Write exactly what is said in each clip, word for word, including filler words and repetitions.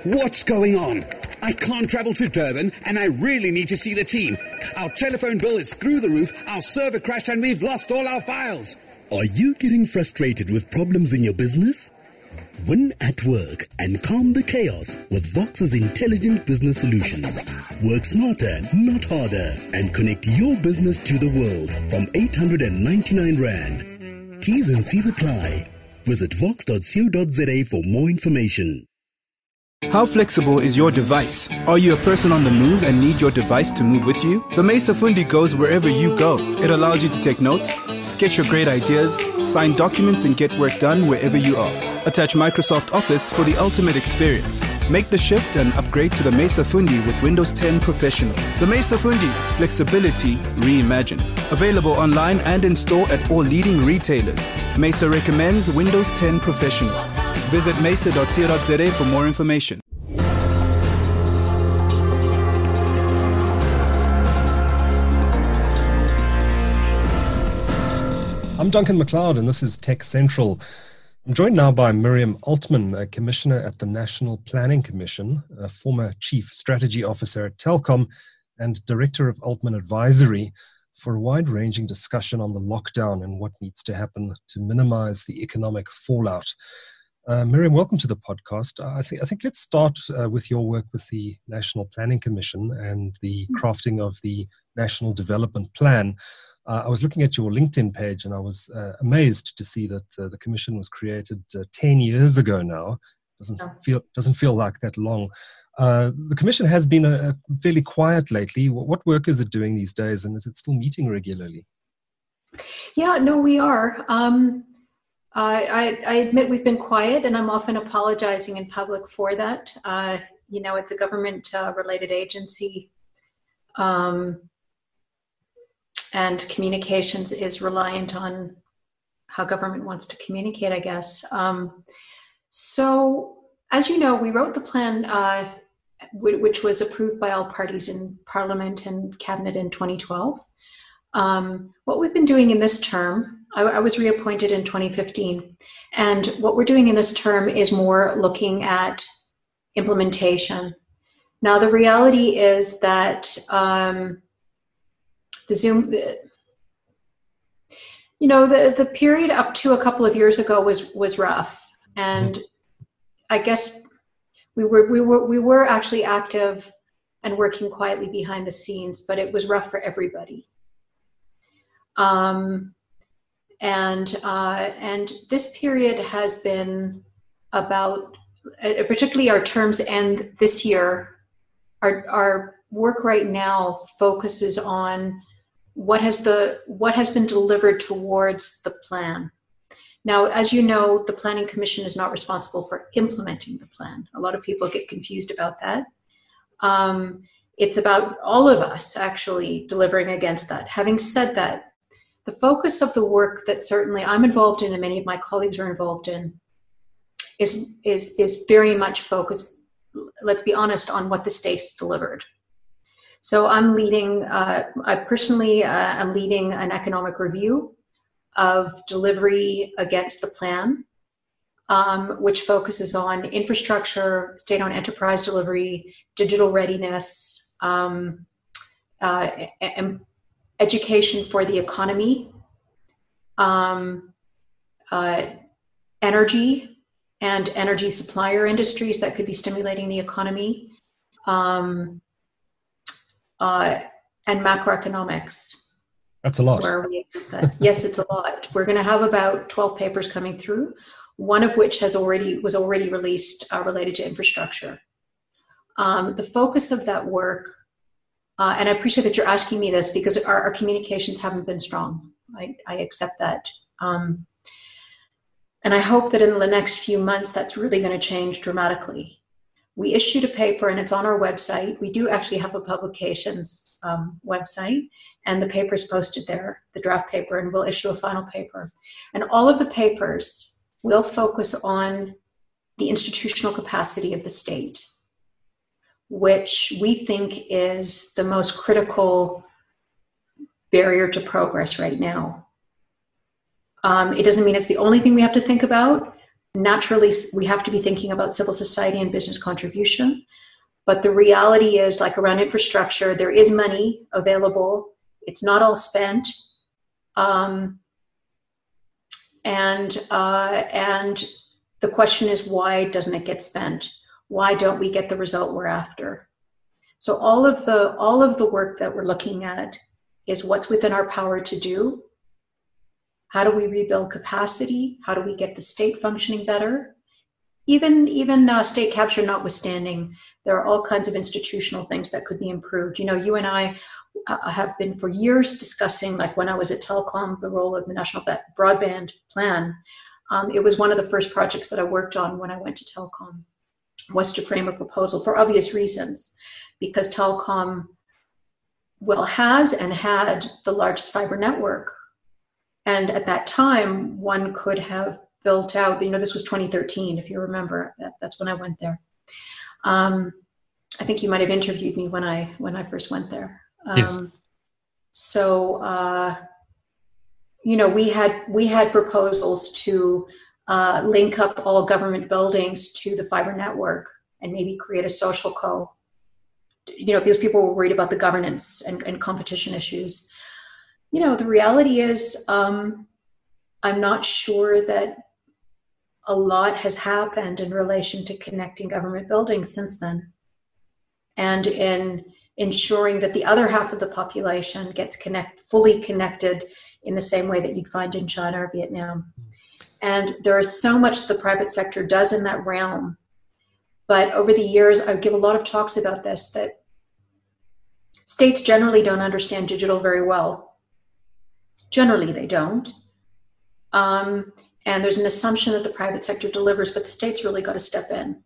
What's going on? I can't travel to Durban and I really need to see the team. Our telephone bill is through the roof, our server crashed and we've lost all our files. Are you getting frustrated with problems in your business? Win at work and calm the chaos with Vox's intelligent business solutions. Work smarter, not harder, and connect your business to the world from eight hundred ninety-nine rand. T's and C's apply. Visit vox dot co dot za for more information. How flexible is your device? Are you a person on the move and need your device to move with you? The Mesa Fundi goes wherever you go. It allows you to take notes, sketch your great ideas, sign documents and get work done wherever you are. Attach Microsoft Office for the ultimate experience. Make the shift and upgrade to the Mesa Fundi with Windows ten Professional. The Mesa Fundi, flexibility reimagined. Available online and in store at all leading retailers. Mesa recommends Windows ten Professional. Visit mesa dot co dot za for more information. I'm Duncan McLeod, and this is Tech Central. I'm joined now by Miriam Altman, a commissioner at the National Planning Commission, a former chief strategy officer at Telkom, and director of Altman Advisory, for a wide-ranging discussion on the lockdown and what needs to happen to minimize the economic fallout. Uh, Miriam, welcome to the podcast. Uh, I, think, I think let's start uh, with your work with the National Planning Commission and the crafting of the National Development Plan. Uh, I was looking at your LinkedIn page and I was uh, amazed to see that uh, the commission was created uh, ten years ago now. Doesn't yeah. feel doesn't feel like that long. Uh, the commission has been a, a fairly quiet lately. What, what work is it doing these days, and is it still meeting regularly? Yeah, no, we are. Um, I, I, I admit we've been quiet, and I'm often apologizing in public for that. Uh, you know, it's a government-related uh, agency. Um, And communications is reliant on how government wants to communicate, I guess. Um, so, as you know, we wrote the plan, uh, w- which was approved by all parties in Parliament and Cabinet in twenty twelve. Um, what we've been doing in this term, I, I was reappointed in twenty fifteen, and what we're doing in this term is more looking at implementation. Now, the reality is that um, The Zoom, you know, the, the period up to a couple of years ago was was rough, and I guess we were we were we were actually active and working quietly behind the scenes, but it was rough for everybody. Um, and uh, and this period has been about, uh, particularly our terms end this year. Our our work right now focuses on what has the what has been delivered towards the plan. Now, as you know, the Planning Commission is not responsible for implementing the plan. A lot of people get confused about that. Um, it's about all of us actually delivering against that. Having said that, the focus of the work that certainly I'm involved in and many of my colleagues are involved in is is is very much focused, let's be honest, on what the state's delivered. So I'm leading, uh, I personally uh, am leading an economic review of delivery against the plan, um, which focuses on infrastructure, state-owned enterprise delivery, digital readiness, um, uh, and education for the economy, um, uh, energy and energy supplier industries that could be stimulating the economy, um, uh, and macroeconomics. That's a lot. Where we, yes, it's a lot. We're going to have about twelve papers coming through, one of which has already was already released uh, related to infrastructure. Um, the focus of that work, uh, and I appreciate that you're asking me this because our, our communications haven't been strong. I, I accept that. Um, and I hope that in the next few months, that's really going to change dramatically. We issued a paper and it's on our website. We do actually have a publications um, website. And the paper is posted there, the draft paper, and we'll issue a final paper. And all of the papers will focus on the institutional capacity of the state, which we think is the most critical barrier to progress right now. Um, it doesn't mean it's the only thing we have to think about, naturally, we have to be thinking about civil society and business contribution. But the reality is, like around infrastructure, there is money available. It's not all spent. Um, and uh, and the question is, why doesn't it get spent? Why don't we get the result we're after? So all of the all of the work that we're looking at is what's within our power to do. How do we rebuild capacity? How do we get the state functioning better? Even, even uh, state capture notwithstanding, there are all kinds of institutional things that could be improved. You know, you and I uh, have been for years discussing, like when I was at Telkom, the role of the National Broadband Plan. Um, it was one of the first projects that I worked on when I went to Telkom, was to frame a proposal for obvious reasons, because Telkom, well, has and had the largest fiber network. And at that time, one could have built out, you know, this was twenty thirteen, if you remember, that, that's when I went there. Um, I think you might have interviewed me when I when I first went there. Um, yes. So, uh, you know, we had we had proposals to uh, link up all government buildings to the fiber network and maybe create a social co. You know, because people were worried about the governance and, and competition issues. You know, the reality is, um, I'm not sure that a lot has happened in relation to connecting government buildings since then, and in ensuring that the other half of the population gets connect fully connected in the same way that you'd find in China or Vietnam. And there is so much the private sector does in that realm. But over the years, I give a lot of talks about this, that states generally don't understand digital very well. Generally, they don't. Um, and there's an assumption that the private sector delivers, but the state's really got to step in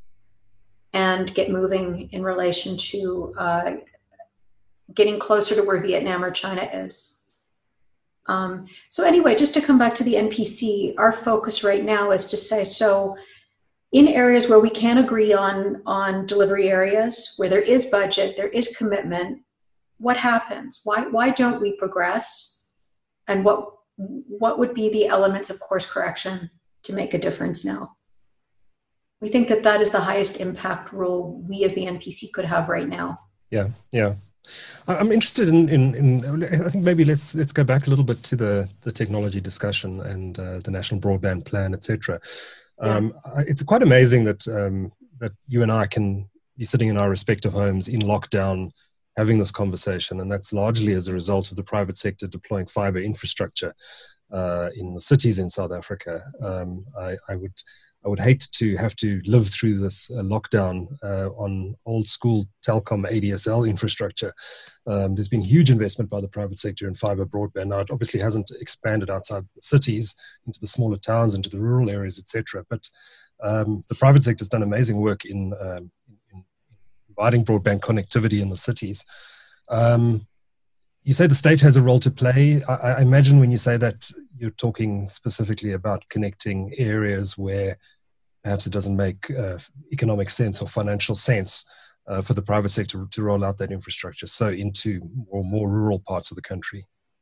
and get moving in relation to uh, getting closer to where Vietnam or China is. Um, so anyway, just to come back to the N P C, our focus right now is to say, so in areas where we can agree on, on delivery areas, where there is budget, there is commitment, what happens? Why, why don't we progress? And what what would be the elements of course correction to make a difference now? We think that that is the highest impact role we as the N P C could have right now. Yeah, yeah. I'm interested in, in, in I think maybe let's let's go back a little bit to the, the technology discussion and uh, the National Broadband Plan, et cetera. Um, yeah. It's quite amazing that um, that you and I can be sitting in our respective homes in lockdown, having this conversation, and that's largely as a result of the private sector deploying fiber infrastructure uh, in the cities in South Africa. Um, I, I would I would hate to have to live through this uh, lockdown uh, on old school Telkom A D S L infrastructure. Um, there's been huge investment by the private sector in fiber broadband. Now, it obviously hasn't expanded outside the cities into the smaller towns, into the rural areas, et cetera. But um, the private sector has done amazing work in um, providing broadband connectivity in the cities. Um, you say the state has a role to play. I, I imagine when you say that, you're talking specifically about connecting areas where perhaps it doesn't make uh, economic sense or financial sense uh, for the private sector to roll out that infrastructure, so into more, more rural parts of the country.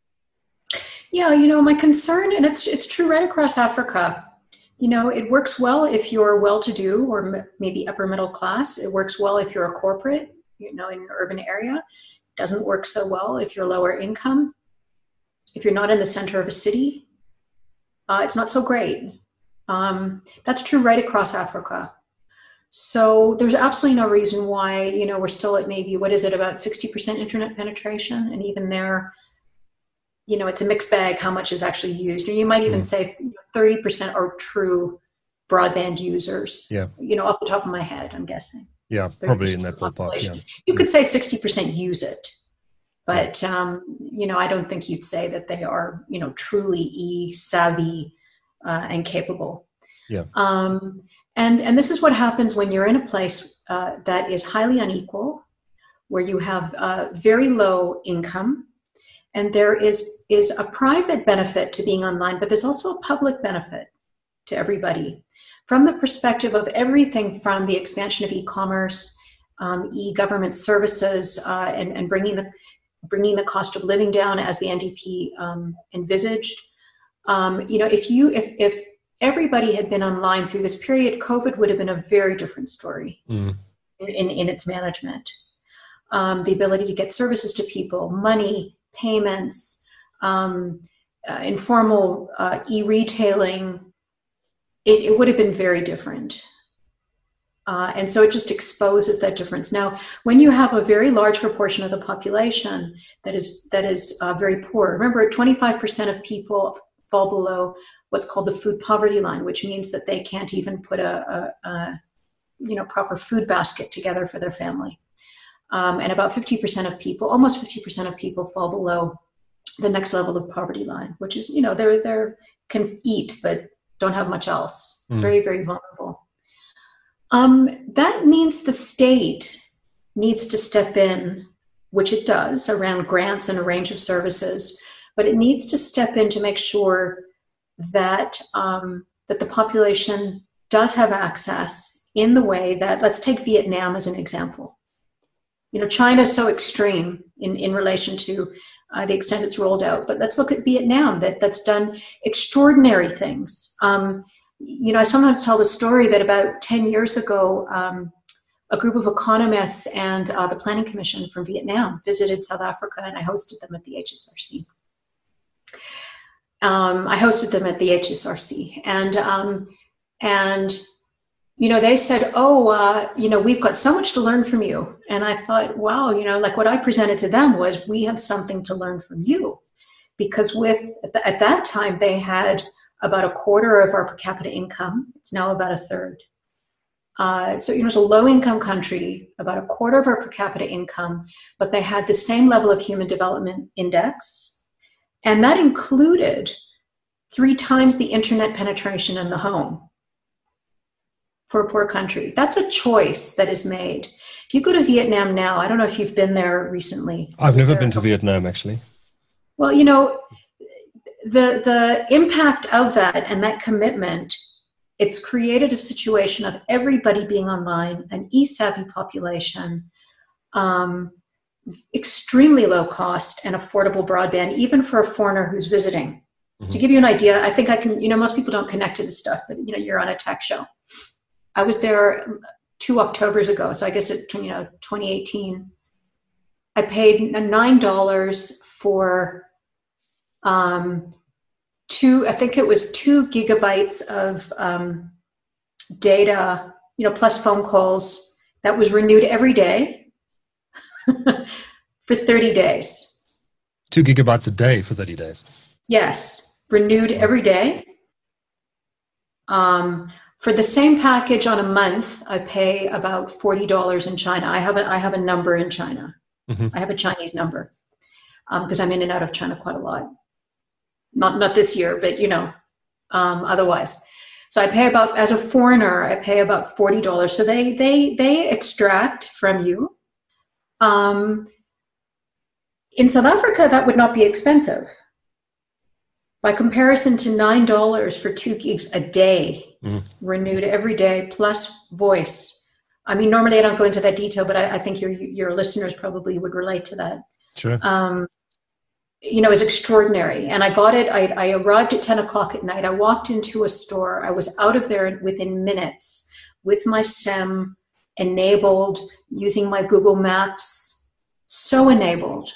Yeah, you know, my concern, and it's it's true right across Africa, you know, it works well if you're well-to-do or m- maybe upper middle class. It works well if you're a corporate, you know, in an urban area. It doesn't work so well if you're lower income. If you're not in the center of a city, uh, it's not so great. Um, that's true right across Africa. So there's absolutely no reason why, you know, we're still at maybe, what is it, about sixty percent internet penetration? And even there, you know, it's a mixed bag how much is actually used. Or you might even mm. say thirty percent are true broadband users. Yeah. You know, off the top of my head, I'm guessing. Yeah, probably in that ballpark. Yeah. You could say sixty percent use it. But, um, you know, I don't think you'd say that they are, you know, truly e-savvy uh, and capable. Yeah. Um, and, and this is what happens when you're in a place uh, that is highly unequal, where you have uh, very low income, and there is, is a private benefit to being online, but there's also a public benefit to everybody. From the perspective of everything from the expansion of e-commerce, um, e-government services, uh, and, and bringing the bringing the cost of living down as the N D P um, envisaged. Um, you know, if you if if everybody had been online through this period, COVID would have been a very different story mm. in, in, in its management. Um, the ability to get services to people, money, payments, um, uh, informal uh, e-retailing, it, it would have been very different. Uh, and so it just exposes that difference. Now, when you have a very large proportion of the population that is that is uh, very poor, remember twenty-five percent of people fall below what's called the food poverty line, which means that they can't even put a, a, a you know proper food basket together for their family. Um, and about fifty percent of people, almost fifty percent of people fall below the next level of poverty line, which is, you know, they're, they're can eat, but don't have much else. Mm. Very, very vulnerable. Um, that means the state needs to step in, which it does around grants and a range of services, but it needs to step in to make sure that, um, that the population does have access in the way that, let's take Vietnam as an example. You know, China is so extreme in, in relation to uh, the extent it's rolled out, but let's look at Vietnam that, that's done extraordinary things. Um, you know, I sometimes tell the story that about ten years ago, um, a group of economists and uh, the Planning Commission from Vietnam visited South Africa, and I hosted them at the H S R C. Um, I hosted them at the H S R C, and um, and you know, they said, oh, uh, you know, we've got so much to learn from you. And I thought, wow, you know, like what I presented to them was, we have something to learn from you. Because with, at that time, they had about a quarter of our per capita income. It's now about a third. Uh, so, you know, it's a low income country, about a quarter of our per capita income, but they had the same level of human development index. And that included three times the internet penetration in the home. For a poor country. That's a choice that is made. If you go to Vietnam now, I don't know if you've been there recently. I've never been to Vietnam, actually. Well, you know, the the impact of that and that commitment, it's created a situation of everybody being online, an e-savvy population, um, extremely low cost and affordable broadband, even for a foreigner who's visiting. Mm-hmm. To give you an idea, I think I can, you know, most people don't connect to this stuff, but, you know, you're on a tech show. I was there two Octobers ago, so I guess it, you know, twenty eighteen. I paid nine dollars for um, two, I think it was two gigabytes of um, data, you know, plus phone calls that was renewed every day for thirty days. Two gigabytes a day for thirty days? Yes, renewed every day. Um, For the same package on a month, I pay about forty dollars in China. I have a, I have a number in China. Mm-hmm. I have a Chinese number because um, I'm in and out of China quite a lot. Not not this year, but, you know, um, otherwise. So I pay about, as a foreigner, I pay about forty dollars. So they they they extract from you. Um, in South Africa, that would not be expensive. By comparison to nine dollars for two gigs a day. Mm. Renewed every day, plus voice. I mean, normally I don't go into that detail, but I, I think your your listeners probably would relate to that. Sure. Um, you know, it's extraordinary. And I got it, I, I arrived at ten o'clock at night. I walked into a store. I was out of there within minutes with my SIM enabled, using my Google Maps, so enabled.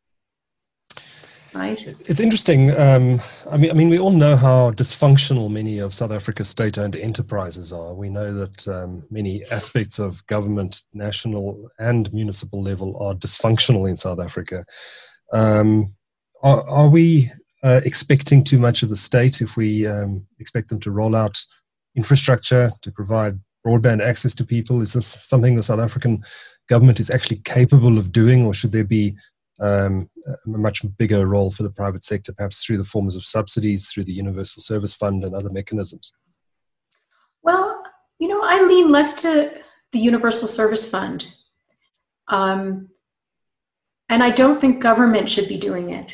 Right. It's interesting. Um, I mean, I mean, we all know how dysfunctional many of South Africa's state-owned enterprises are. We know that um, many aspects of government, national and municipal level, are dysfunctional in South Africa. Um, are, are we uh, expecting too much of the state if we um, expect them to roll out infrastructure to provide broadband access to people? Is this something the South African government is actually capable of doing, or should there be Um, a much bigger role for the private sector, perhaps through the forms of subsidies, through the Universal Service Fund and other mechanisms? Well, you know, I lean less to the Universal Service Fund. Um, and I don't think government should be doing it.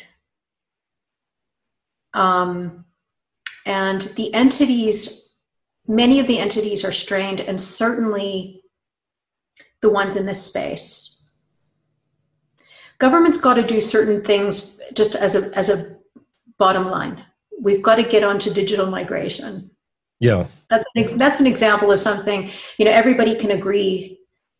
Um, and the entities, many of the entities are strained, and certainly the ones in this space. Government's got to do certain things just as a as a bottom line. We've got to get onto digital migration. Yeah. That's an, ex- that's an example of something, you know, everybody can agree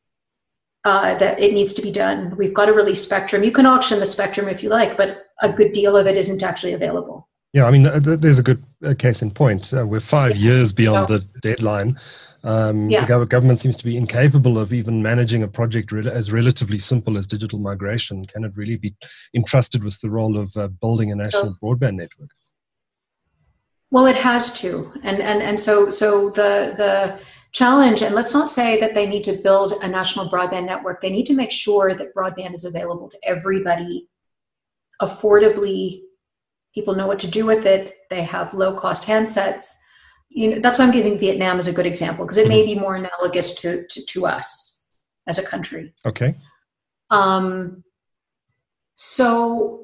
uh, that it needs to be done. We've got to release spectrum. You can auction the spectrum if you like, but a good deal of it isn't actually available. Yeah, I mean, th- there's a good uh, case in point. Uh, we're five yeah. years beyond no. the deadline. Um, yeah. The gov- government seems to be incapable of even managing a project re- as relatively simple as digital migration. Can it really be entrusted with the role of uh, building a national so, broadband network? Well, it has to, and and and so so the the challenge, and let's not say that they need to build a national broadband network. They need to make sure that broadband is available to everybody, affordably. People know what to do with it. They have low cost handsets. You know, that's why I'm giving Vietnam as a good example, because it mm-hmm. may be more analogous to, to to us as a country. Okay. Um. So.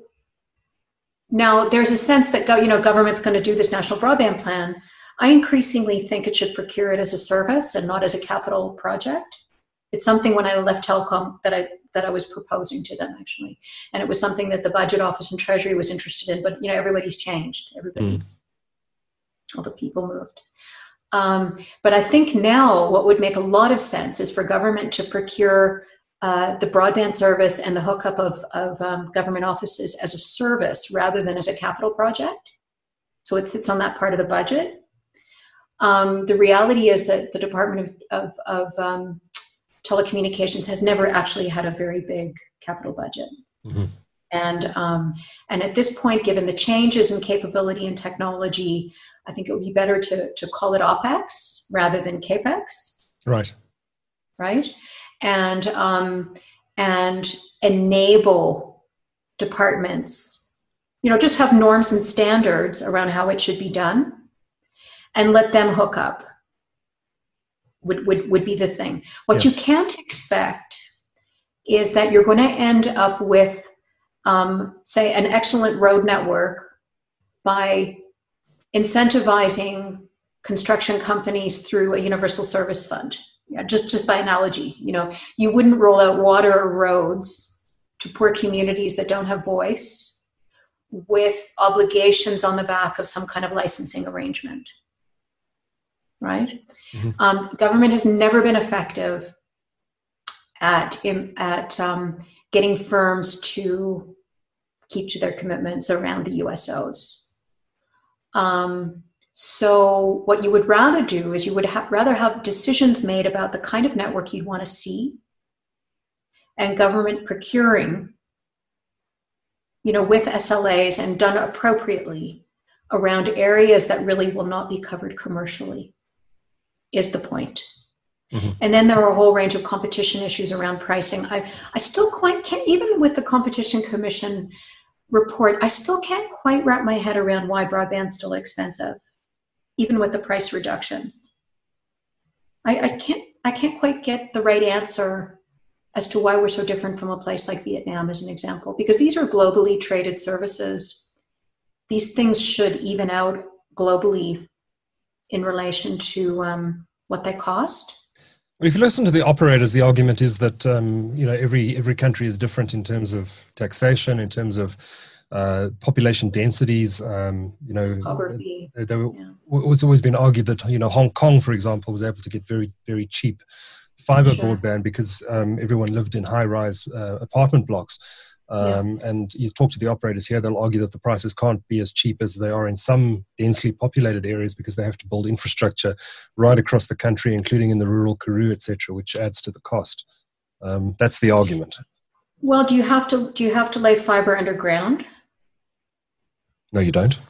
Now, there's a sense that you know government's going to do this national broadband plan. I increasingly think it should procure it as a service and not as a capital project. It's something when I left Telkom that I that I was proposing to them, actually, and it was something that the Budget Office and Treasury was interested in. But you know, everybody's changed. Everybody, mm. all the people moved. Um, but I think now what would make a lot of sense is for government to procure Uh, the broadband service and the hookup of, of um, government offices as a service rather than as a capital project. So it sits on that part of the budget. Um, the reality is that the Department of, of, of um, Telecommunications has never actually had a very big capital budget. Mm-hmm. And, um, and at this point, given the changes in capability and technology, I think it would be better to, to call it OPEX rather than CAPEX. Right. Right. And um, and enable departments, you know, just have norms and standards around how it should be done, and let them hook up. Would would would be the thing. What yeah. you can't expect is that you're going to end up with, um, say, an excellent road network by incentivizing construction companies through a universal service fund. Yeah, just, just by analogy, you know, you wouldn't roll out water or roads to poor communities that don't have voice with obligations on the back of some kind of licensing arrangement, right? Mm-hmm. Um, government has never been effective at, in, at um, getting firms to keep to their commitments around the U S Os. Um, So what you would rather do is you would ha- rather have decisions made about the kind of network you'd want to see, and government procuring, you know, with S L As and done appropriately around areas that really will not be covered commercially, is the point. Mm-hmm. And then there are a whole range of competition issues around pricing. I, I still quite can't, even with the Competition Commission report, I still can't quite wrap my head around why broadband's still expensive, even with the price reductions. I, I can't I can't quite get the right answer as to why we're so different from a place like Vietnam, as an example, because these are globally traded services. These things should even out globally in relation to um, what they cost. If you listen to the operators, the argument is that um, you know every every country is different in terms of taxation, in terms of Uh, population densities, um, you know, there, there yeah. was always been argued that, you know, Hong Kong, for example, was able to get very, very cheap fiber sure. broadband because um, everyone lived in high-rise uh, apartment blocks. Um, yeah. And you talk to the operators here, they'll argue that the prices can't be as cheap as they are in some densely populated areas because they have to build infrastructure right across the country, including in the rural Karoo, et cetera, which adds to the cost. Um, that's the argument. Well, do you have to do you have to lay fiber underground? No, you don't.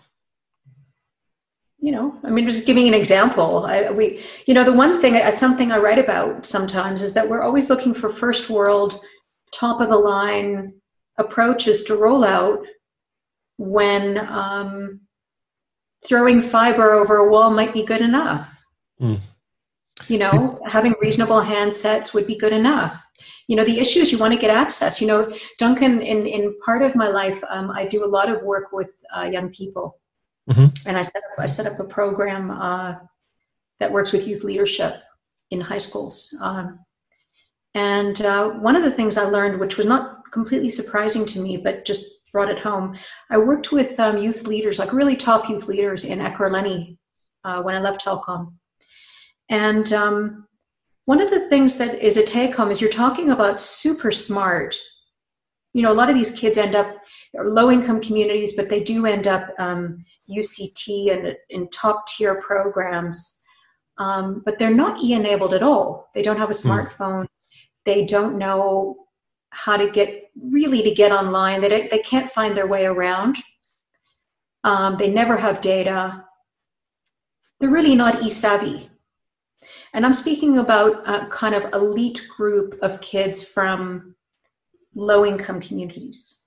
You know, I mean, just giving an example. I, we, you know, the one thing, it's something I write about sometimes, is that we're always looking for first world, top of the line approaches to roll out when um, throwing fiber over a wall might be good enough. Mm. You know, having reasonable handsets would be good enough. You know, the issue is you want to get access. You know, Duncan, in, in part of my life, um, I do a lot of work with uh, young people. Mm-hmm. And I set up, I set up a program uh, that works with youth leadership in high schools. Um, and uh, one of the things I learned, which was not completely surprising to me, but just brought it home, I worked with um, youth leaders, like really top youth leaders in Ekurhuleni uh, when I left Telkom. And um, one of the things that is a take home is you're talking about super smart. You know, a lot of these kids end up low income communities, but they do end up um, U C T and in top tier programs. Um, but they're not e-enabled at all. They don't have a smartphone. Mm. They don't know how to get, really to get online. They, they can't find their way around. Um, they never have data. They're really not e-savvy. And I'm speaking about a kind of elite group of kids from low-income communities.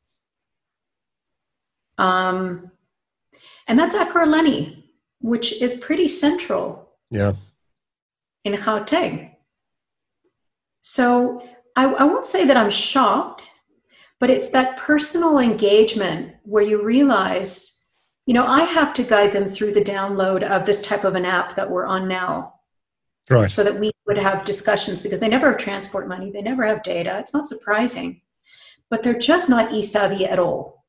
Um, and that's Ekurhuleni, which is pretty central yeah. in Gauteng. So I, I won't say that I'm shocked, but it's that personal engagement where you realize, you know, I have to guide them through the download of this type of an app that we're on now. Right. So that we would have discussions, because they never have transport money. They never have data. It's not surprising, but they're just not e-savvy at all.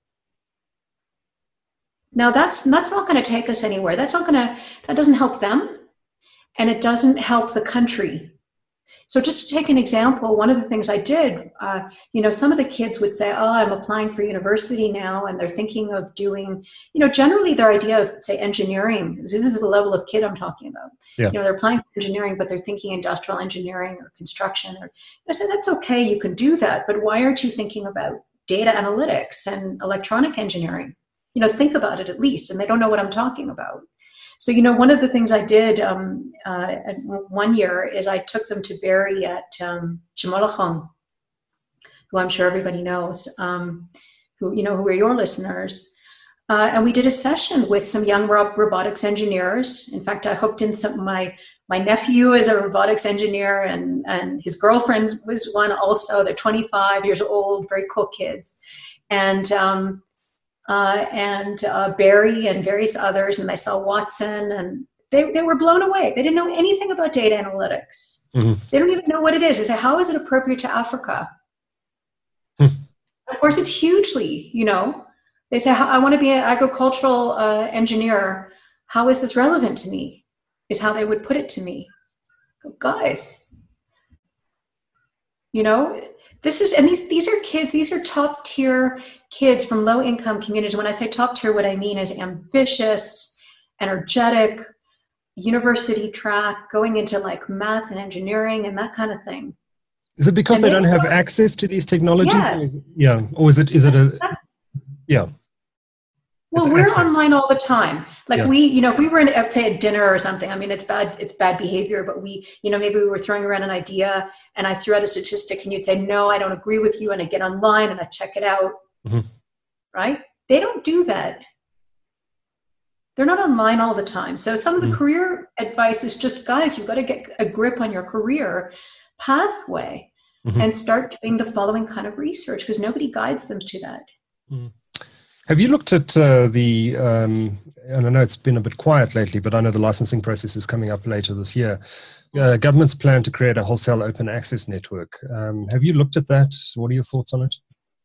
Now that's, that's not going to take us anywhere. That's not going to, that doesn't help them, and it doesn't help the country. So just to take an example, one of the things I did, uh, you know, some of the kids would say, oh, I'm applying for university now, and they're thinking of doing, you know, generally their idea of, say, engineering, this is the level of kid I'm talking about. Yeah. You know, they're applying for engineering, but they're thinking industrial engineering or construction. Or, I said, that's okay, you can do that, but why aren't you thinking about data analytics and electronic engineering? You know, think about it at least, and they don't know what I'm talking about. So, you know, one of the things I did um, uh, one year is I took them to Barry at um, Tshimologong, who I'm sure everybody knows, um, who, you know, who are your listeners. Uh, and we did a session with some young ro- robotics engineers. In fact, I hooked in some, my my nephew is a robotics engineer, and, and his girlfriend was one also. They're twenty-five years old, very cool kids. And um, Uh, and uh, Barry and various others, and they saw Watson, and they, they were blown away. They didn't know anything about data analytics. Mm-hmm. They don't even know what it is. They say, how is it appropriate to Africa? Hmm. Of course, it's hugely, you know. They say, I want to be an agricultural uh, engineer. How is this relevant to me? Is how they would put it to me. Go, guys, you know, this is, and these, these are kids, these are top tier kids from low income communities. When I say top tier, what I mean is ambitious, energetic, university track, going into like math and engineering and that kind of thing. Is it because and they, they don't have access to these technologies? Yes. Yeah. Or is it, is it a, yeah. Well, it's we're access. Online all the time. Like yeah. we, you know, if we were in, say, a dinner or something, I mean, it's bad, it's bad behavior, but we, you know, maybe we were throwing around an idea and I threw out a statistic and you'd say, no, I don't agree with you. And I get online and I check it out. Mm-hmm. Right? They don't do that. They're not online all the time. So some of the mm-hmm. career advice is just, guys, you've got to get a grip on your career pathway mm-hmm. and start doing the following kind of research, because nobody guides them to that. Mm. Have you looked at uh, the, um, and I know it's been a bit quiet lately, but I know the licensing process is coming up later this year. Uh, government's plan to create a wholesale open access network. Um, have you looked at that? What are your thoughts on it?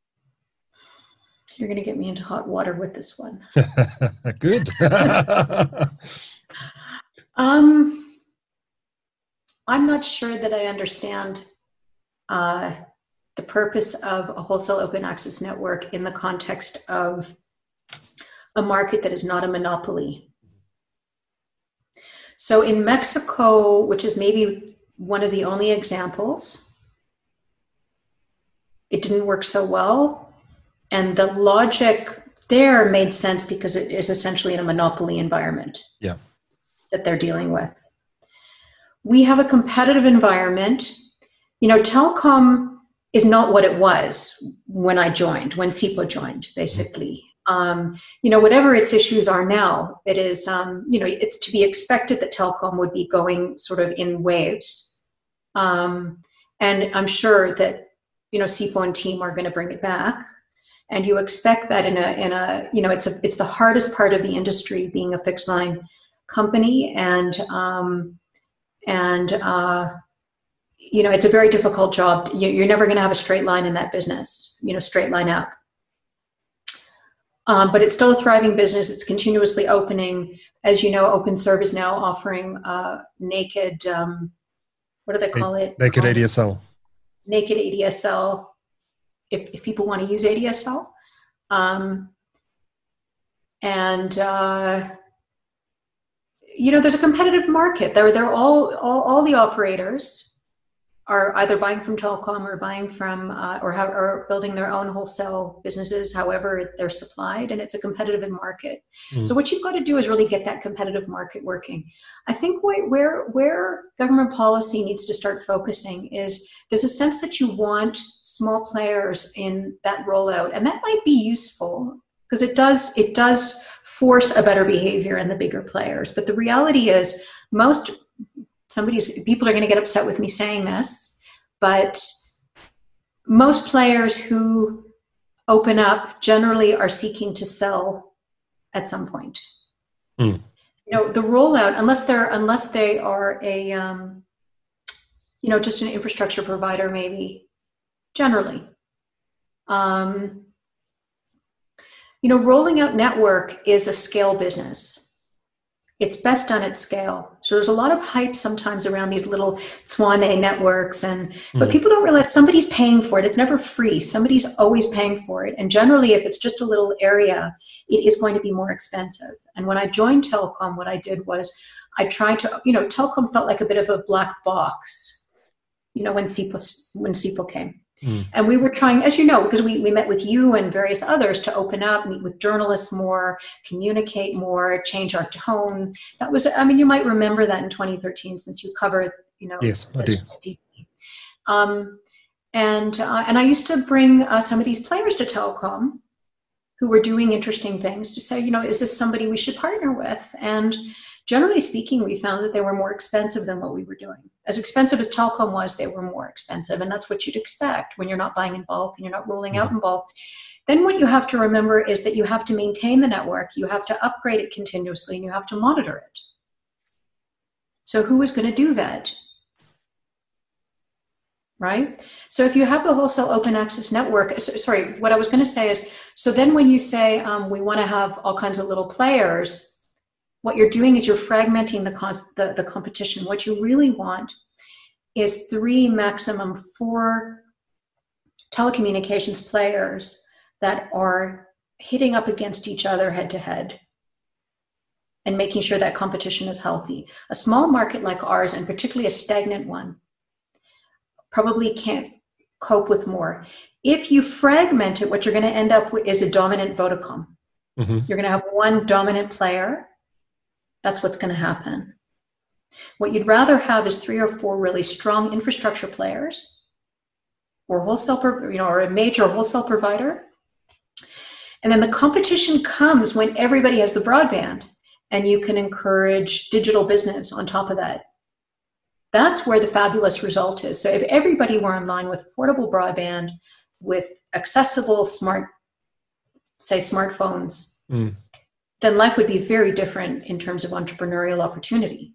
You're going to get me into hot water with this one. Good. um, I'm not sure that I understand uh, the purpose of a wholesale open access network in the context of a market that is not a monopoly. So in Mexico, which is maybe one of the only examples, it didn't work so well. And the logic there made sense because it is essentially in a monopoly environment yeah. that they're dealing with. We have a competitive environment. You know, Telkom is not what it was when I joined, when SIPO joined, basically. Um, you know, whatever its issues are now, it is, um, you know, it's to be expected that Telkom would be going sort of in waves. Um, and I'm sure that, you know, SIPO and team are going to bring it back. And you expect that in a, in a, you know, it's a, it's the hardest part of the industry, being a fixed line company. And, um, and, uh, you know, it's a very difficult job. You're never going to have a straight line in that business, you know, straight line up. Um, but it's still a thriving business. It's continuously opening. As you know, OpenServe is now offering uh, naked, um, what do they call it? Naked A D S L. Naked A D S L, if, if people want to use A D S L. Um, and, uh, you know, there's a competitive market. They're, they're all, all, all the operators are either buying from telecom or buying from, uh, or, have, or building their own wholesale businesses, however they're supplied, and it's a competitive market. Mm. So what you've got to do is really get that competitive market working. I think where, where government policy needs to start focusing is there's a sense that you want small players in that rollout, and that might be useful because it does, it does force a better behavior in the bigger players. But the reality is most Somebody's people are going to get upset with me saying this, but most players who open up generally are seeking to sell at some point. Mm. You know, the rollout, unless they're unless they are a, um, you know, just an infrastructure provider, maybe generally. Um, you know, rolling out network is a scale business. It's best done at scale. So there's a lot of hype sometimes around these little Swan A networks, and but mm. people don't realize somebody's paying for it. It's never free. Somebody's always paying for it. And generally, if it's just a little area, it is going to be more expensive. And when I joined Telecom, what I did was I tried to, you know, Telecom felt like a bit of a black box, you know, when C I P O, when C I P O came. Mm. And we were trying, as you know, because we, we met with you and various others to open up, meet with journalists more, communicate more, change our tone. That was, I mean, you might remember that in twenty thirteen since you covered, you know. Yes, I do. Um, and, uh, and I used to bring uh, some of these players to Telecom who were doing interesting things to say, you know, is this somebody we should partner with? And generally speaking, we found that they were more expensive than what we were doing. As expensive as Telecom was, they were more expensive. And that's what you'd expect when you're not buying in bulk and you're not rolling mm-hmm. out in bulk. Then what you have to remember is that you have to maintain the network, you have to upgrade it continuously, and you have to monitor it. So who is going to do that? Right? So if you have the wholesale open access network, so, sorry, what I was going to say is, so then when you say um, we want to have all kinds of little players, what you're doing is you're fragmenting the, con- the, the competition. What you really want is three, maximum four telecommunications players that are hitting up against each other head to head and making sure that competition is healthy. A small market like ours, and particularly a stagnant one, probably can't cope with more. If you fragment it, what you're going to end up with is a dominant Vodacom. Mm-hmm. You're going to have one dominant player. That's what's going to happen. What you'd rather have is three or four really strong infrastructure players, or wholesale, you know, or a major wholesale provider. And then the competition comes when everybody has the broadband, and you can encourage digital business on top of that. That's where the fabulous result is. So if everybody were in line with affordable broadband, with accessible smart, say smartphones, mm. then life would be very different in terms of entrepreneurial opportunity.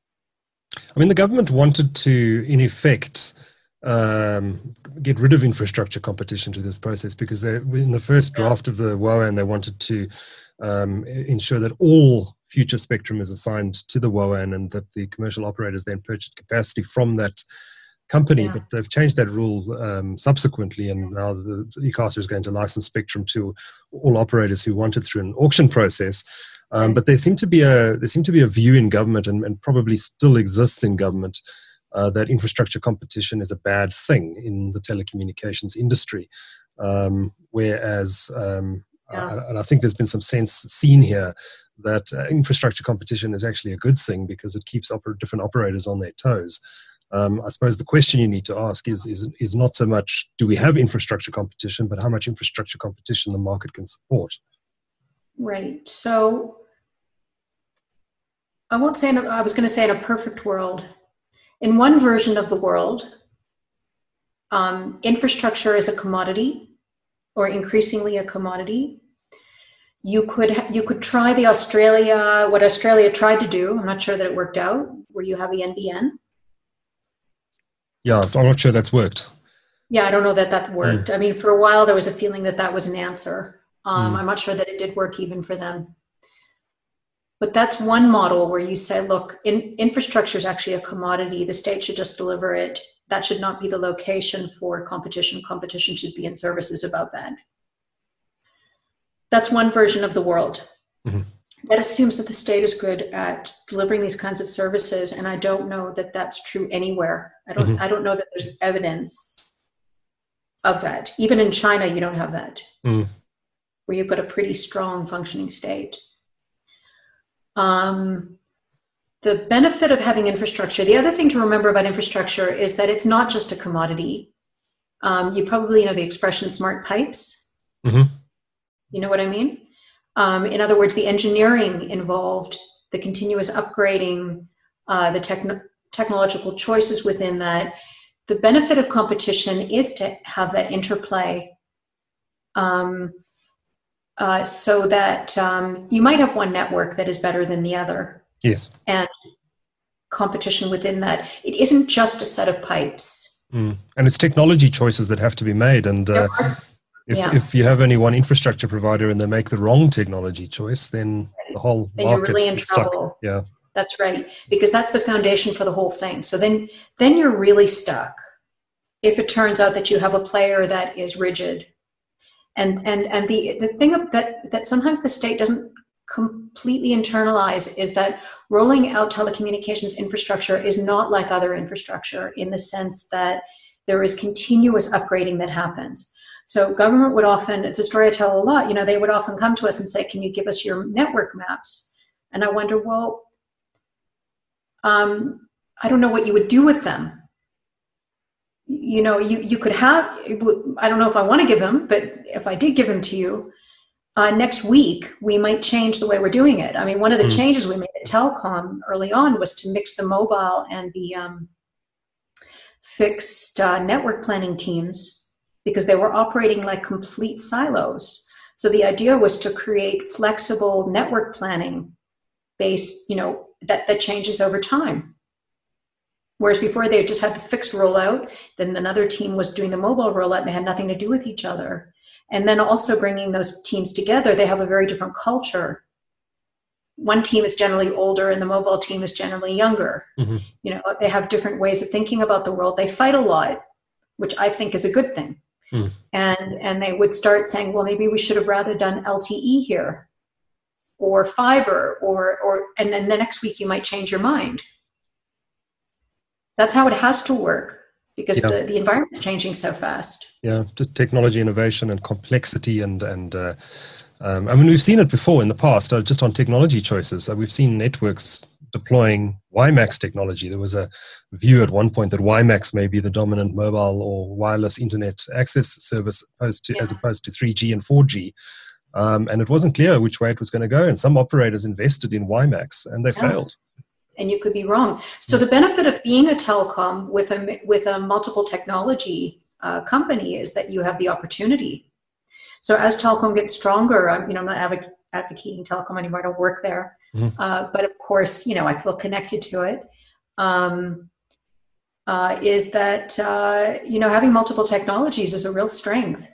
I mean, the government wanted to, in effect, um, get rid of infrastructure competition to this process, because they, in the first draft of the W O A N, they wanted to um, ensure that all future spectrum is assigned to the W O A N and that the commercial operators then purchased capacity from that company. Yeah. But they've changed that rule um, subsequently, and now the ICASA is going to license spectrum to all operators who want it through an auction process. Um, but there seemed to be a there seemed to be a view in government, and, and probably still exists in government, uh, that infrastructure competition is a bad thing in the telecommunications industry. Um, whereas, um, yeah. I, and I think there's been some sense seen here that uh, infrastructure competition is actually a good thing because it keeps oper- different operators on their toes. Um, I suppose the question you need to ask is, is is not so much do we have infrastructure competition, but how much infrastructure competition the market can support. Right. So I won't say, in a, I was going to say in a perfect world, in one version of the world, um, infrastructure is a commodity, or increasingly a commodity. You could you could try the Australia, what Australia tried to do. I'm not sure that it worked out, where you have the N B N. Yeah, I'm not sure that's worked. Yeah, I don't know that that worked. Mm. I mean, for a while there was a feeling that that was an answer. Um, Mm. I'm not sure that it did work even for them. But that's one model where you say, look, in, infrastructure is actually a commodity. The state should just deliver it. That should not be the location for competition. Competition should be in services about that. That's one version of the world. Mm-hmm. That assumes that the state is good at delivering these kinds of services, and I don't know that that's true anywhere. I don't. Mm-hmm. I don't know that there's evidence of that. Even in China, you don't have that, Mm. where you've got a pretty strong functioning state. Um, the benefit of having infrastructure. The other thing to remember about infrastructure is that it's not just a commodity. Um, you probably know the expression "smart pipes." Mm-hmm. You know what I mean? Um, in other words, the engineering involved, the continuous upgrading, uh, the techn- technological choices within that. The benefit of competition is to have that interplay, um, uh, so that um, you might have one network that is better than the other. Yes. And competition within that. It isn't just a set of pipes. Mm. And it's technology choices that have to be made. And uh, if, yeah. if you have only one infrastructure provider and they make the wrong technology choice, then the whole then market you're really in is trouble. stuck. Yeah. That's right, because that's the foundation for the whole thing. So then, then you're really stuck if it turns out that you have a player that is rigid. And and and the the thing that that sometimes the state doesn't completely internalize is that rolling out telecommunications infrastructure is not like other infrastructure in the sense that there is continuous upgrading that happens. So government would often, it's a story I tell a lot, you know, they would often come to us and say, can you give us your network maps? And I wonder, well, um, I don't know what you would do with them. You know, you, you could have, I don't know if I want to give them, but if I did give them to you, uh, next week, we might change the way we're doing it. I mean, one of the mm. changes we made at Telcom early on was to mix the mobile and the um, fixed uh, network planning teams because they were operating like complete silos. So the idea was to create flexible network planning based, you know, that, that changes over time. Whereas before they just had the fixed rollout, then another team was doing the mobile rollout and they had nothing to do with each other. And then also bringing those teams together, they have a very different culture. One team is generally older and the mobile team is generally younger. Mm-hmm. You know, they have different ways of thinking about the world. They fight a lot, which I think is a good thing. Mm. And, and they would start saying, well, maybe we should have rather done L T E here or fiber or, or, and then the next week you might change your mind. That's how it has to work because yeah. the, the environment is changing so fast. Yeah, just technology innovation and complexity and, and uh, um, I mean, we've seen it before in the past, uh, just on technology choices. Uh, we've seen networks deploying WiMAX technology. There was a view at one point that WiMAX may be the dominant mobile or wireless internet access service opposed to, yeah. as opposed to three G and four G. Um, and it wasn't clear which way it was going to go. And some operators invested in WiMAX and they yeah. failed. And you could be wrong. So the benefit of being a telecom with a with a multiple technology uh, company is that you have the opportunity. So as telecom gets stronger, I'm, you know, I'm not advoc- advocating telecom anymore. I don't work there, mm-hmm. uh, but of course, you know, I feel connected to it. Um, uh, is that uh, you know, having multiple technologies is a real strength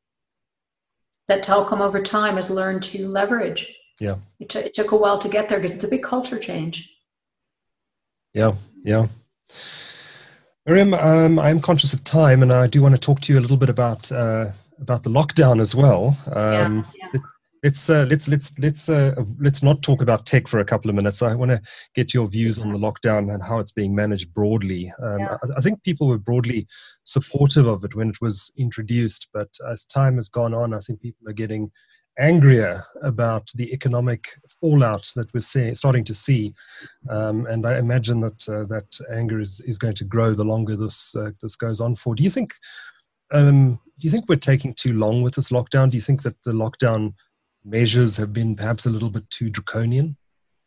that telecom over time has learned to leverage. Yeah, it, t- it took a while to get there because it's a big culture change. Yeah, yeah. Miriam, um, I'm conscious of time, and I do want to talk to you a little bit about uh, about the lockdown as well. Um, yeah, yeah. Let's uh, let's let's let's uh, let's not talk about tech for a couple of minutes. I want to get your views on the lockdown and how it's being managed broadly. Um, yeah. I, I think people were broadly supportive of it when it was introduced, but as time has gone on, I think people are getting angrier about the economic fallout that we're seeing, starting to see, um, and I imagine that uh, that anger is, is going to grow the longer this uh, this goes on for. Do you think um, do you think we're taking too long with this lockdown? Do you think that the lockdown measures have been perhaps a little bit too draconian?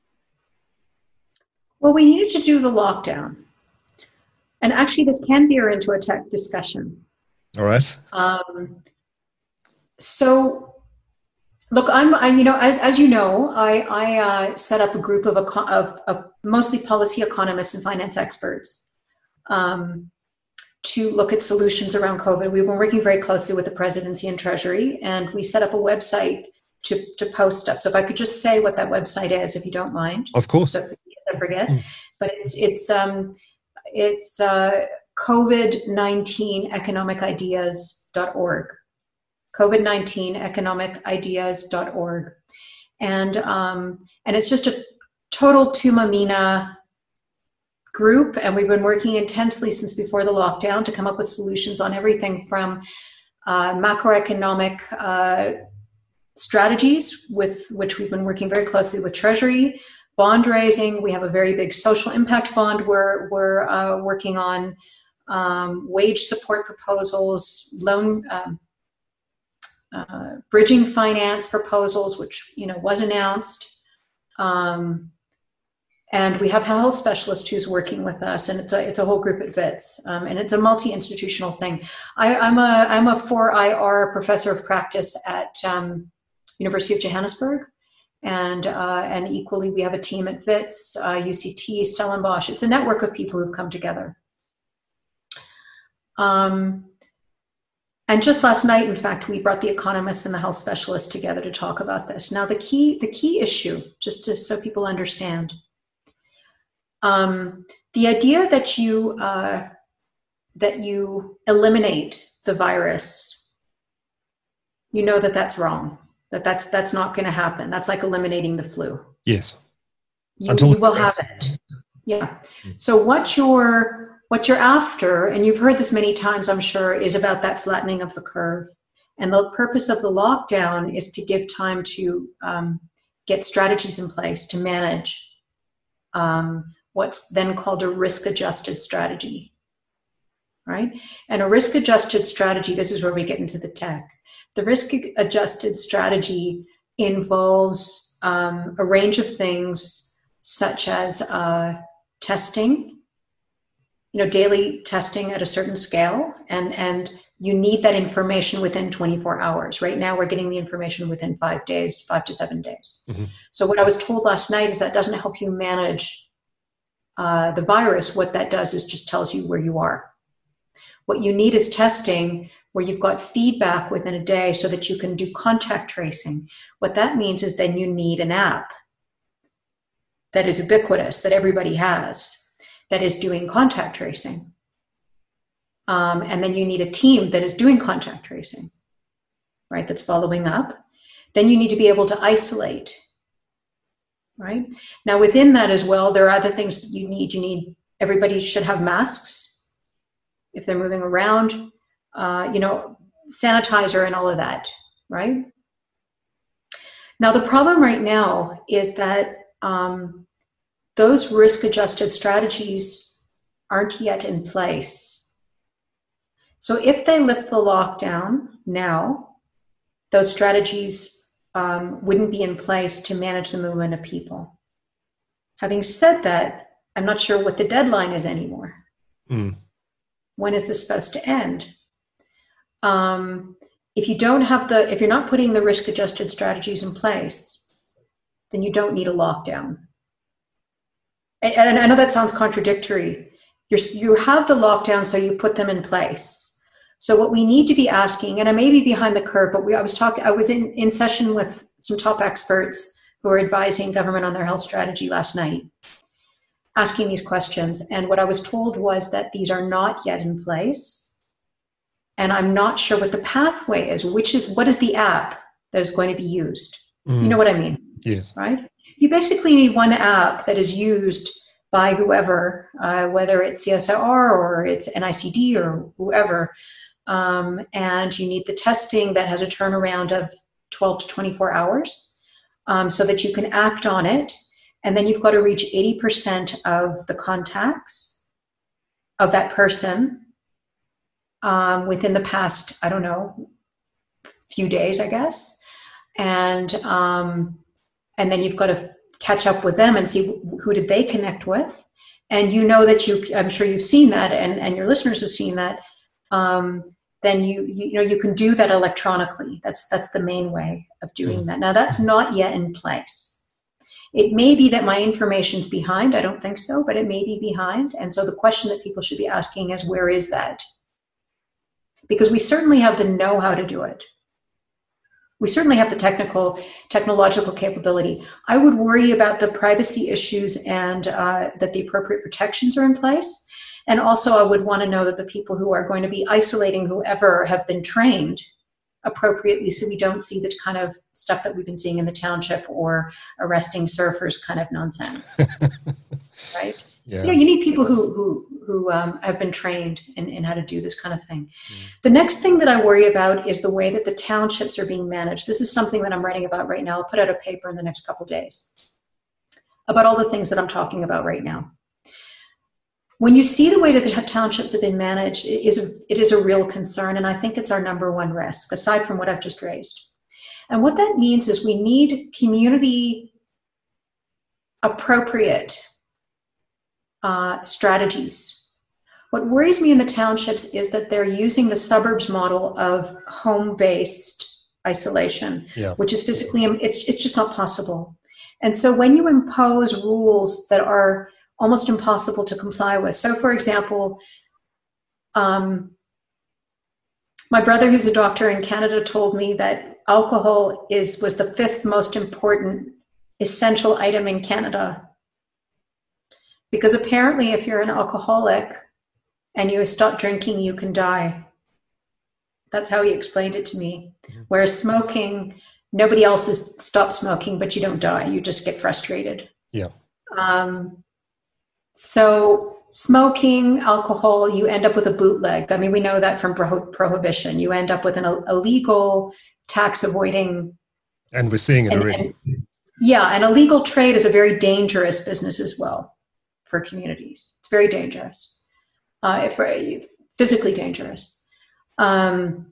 Well, we needed to do the lockdown, and actually, this can veer into a tech discussion. All right. Um, so. Look, I'm, I, you know, as, as you know, I, I uh, set up a group of, of, of mostly policy economists and finance experts um, to look at solutions around COVID. We've been working very closely with the Presidency and Treasury, and we set up a website to, to post stuff. So if I could just say what that website is, if you don't mind. Of course. So I forget. Mm. But it's it's um it's uh, COVID nineteen economic ideas dot org. COVID nineteen economic ideas dot org. And um and it's just a total Tuma Mina group, and we've been working intensely since before the lockdown to come up with solutions on everything from uh, macroeconomic uh, strategies, with which we've been working very closely with Treasury, bond raising. We have a very big social impact bond we're, we're uh, working on, um, wage support proposals, loan, um, uh, bridging finance proposals, which, you know, was announced. Um, and we have a health specialist who's working with us, and it's a, it's a whole group at Wits, um, and it's a multi-institutional thing. I, I'm a, I'm a four I R professor of practice at um, University of Johannesburg. And uh, and equally, we have a team at Wits, uh, U C T, Stellenbosch. It's a network of people who've come together. Um, and just last night, in fact, we brought the economists and the health specialists together to talk about this. Now, the key the key issue, just to, so people understand, um, the idea that you uh, that you eliminate the virus, you know that that's wrong. That that's that's not going to happen. That's like eliminating the flu. Yes. You, you will have it. Yeah. So what you're what you're after, and you've heard this many times, I'm sure, is about that flattening of the curve. And the purpose of the lockdown is to give time to um, get strategies in place to manage um, what's then called a risk-adjusted strategy, right? And a risk-adjusted strategy, this is where we get into the tech. The risk-adjusted strategy involves um, a range of things, such as uh, testing, you know, daily testing at a certain scale, and, and you need that information within twenty-four hours. Right now, we're getting the information within five days, five to seven days. Mm-hmm. So what I was told last night is that doesn't help you manage uh, the virus. What that does is just tells you where you are. What you need is testing where you've got feedback within a day so that you can do contact tracing. What that means is then you need an app that is ubiquitous, that everybody has, that is doing contact tracing. Um, and then you need a team that is doing contact tracing, right, that's following up. Then you need to be able to isolate, right? Now within that as well, there are other things that you need. You need, everybody should have masks if they're moving around. Uh, you know, sanitizer and all of that, right? Now, the problem right now is that um, those risk-adjusted strategies aren't yet in place. So if they lift the lockdown now, those strategies um, wouldn't be in place to manage the movement of people. Having said that, I'm not sure what the deadline is anymore. Mm. When is this supposed to end? Um, if you don't have the, if you're not putting the risk-adjusted strategies in place, then you don't need a lockdown. And, and I know that sounds contradictory. You're, you have the lockdown, so you put them in place. So what we need to be asking, and I may be behind the curve, but we, I was talking, I was in, in session with some top experts who are advising government on their health strategy last night, asking these questions. And what I was told was that these are not yet in place. And I'm not sure what the pathway is, which is, what is the app that is going to be used? Mm. You know what I mean? Yes. Right? You basically need one app that is used by whoever, uh, whether it's C S I R or it's N I C D or whoever. Um, and you need the testing that has a turnaround of twelve to twenty-four hours um, so that you can act on it. And then you've got to reach eighty percent of the contacts of that person Um, within the past, I don't know, few days, I guess. And um, and then you've got to catch up with them and see who did they connect with. And you know that you, I'm sure you've seen that, and, and your listeners have seen that. Um, then you, you you know you can do that electronically. That's that's the main way of doing that. Now that's not yet in place. It may be that my information's behind. I don't think so, but it may be behind. And so the question that people should be asking is, where is that? because we certainly have the know-how to do it. We certainly have the technical, technological capability. I would worry about the privacy issues and uh, that the appropriate protections are in place. And also I would want to know that the people who are going to be isolating whoever have been trained appropriately, so we don't see the kind of stuff that we've been seeing in the township or arresting surfers kind of nonsense, right? Yeah. You know, you need people who who who um, have been trained in, in how to do this kind of thing. Mm. The next thing that I worry about is the way that the townships are being managed. This is something that I'm writing about right now. I'll put out a paper in the next couple of days about all the things that I'm talking about right now. When you see the way that the townships have been managed, it is, a, it is a real concern, and I think it's our number one risk, aside from what I've just raised. And what that means is we need community appropriate uh, strategies. What worries me in the townships is that they're using the suburbs model of home-based isolation, yeah. which is physically, it's, it's just not possible. And so when you impose rules that are almost impossible to comply with. So for example, um, my brother, who's a doctor in Canada, told me that alcohol is was the fifth most important essential item in Canada. Because apparently if you're an alcoholic and you stop drinking, you can die. That's how he explained it to me. Mm-hmm. Whereas smoking, nobody else has stopped smoking, but you don't die. You just get frustrated. Yeah. Um, So smoking, alcohol, you end up with a bootleg. I mean, we know that from pro- prohibition. You end up with an illegal tax avoiding. And we're seeing it and, already. And, yeah, and illegal trade is a very dangerous business as well for communities. It's very dangerous, uh, for, physically dangerous. Um,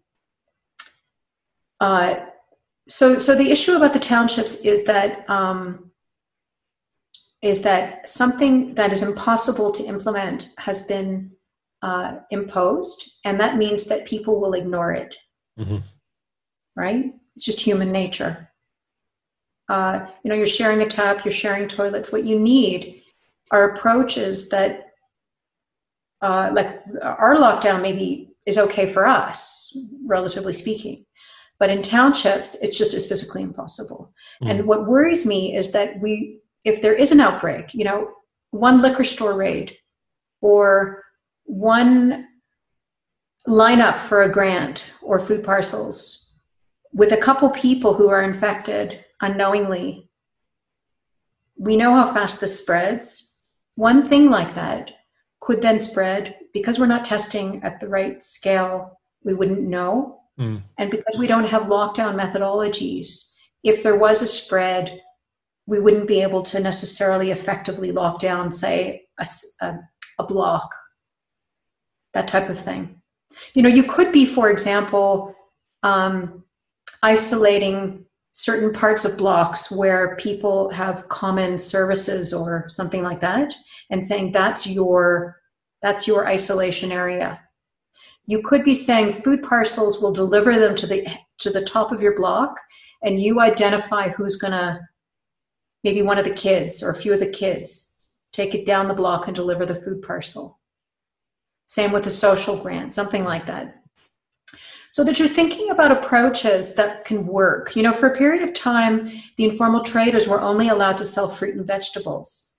uh, so, so the issue about the townships is that um, is that something that is impossible to implement has been uh, imposed, and that means that people will ignore it, mm-hmm. right? It's just human nature. Uh, you know, you're sharing a tap, you're sharing toilets. What you need are approaches that, uh, like our lockdown maybe is okay for us, relatively speaking, but in townships, it's just as physically impossible. Mm-hmm. And what worries me is that we, if there is an outbreak, you know, one liquor store raid or one lineup for a grant or food parcels with a couple people who are infected unknowingly, we know how fast this spreads. One thing like that could then spread because we're not testing at the right scale. We wouldn't know. Mm. And because we don't have lockdown methodologies, if there was a spread, we wouldn't be able to necessarily effectively lock down, say, a, a, a block, that type of thing. You know, you could be, for example, um, isolating certain parts of blocks where people have common services or something like that, and saying that's your, that's your isolation area. You could be saying food parcels will deliver them to the, to the top of your block, and you identify who's gonna, maybe one of the kids or a few of the kids, take it down the block and deliver the food parcel. Same with a social grant, something like that. So that you're thinking about approaches that can work. You know, for a period of time, the informal traders were only allowed to sell fruit and vegetables.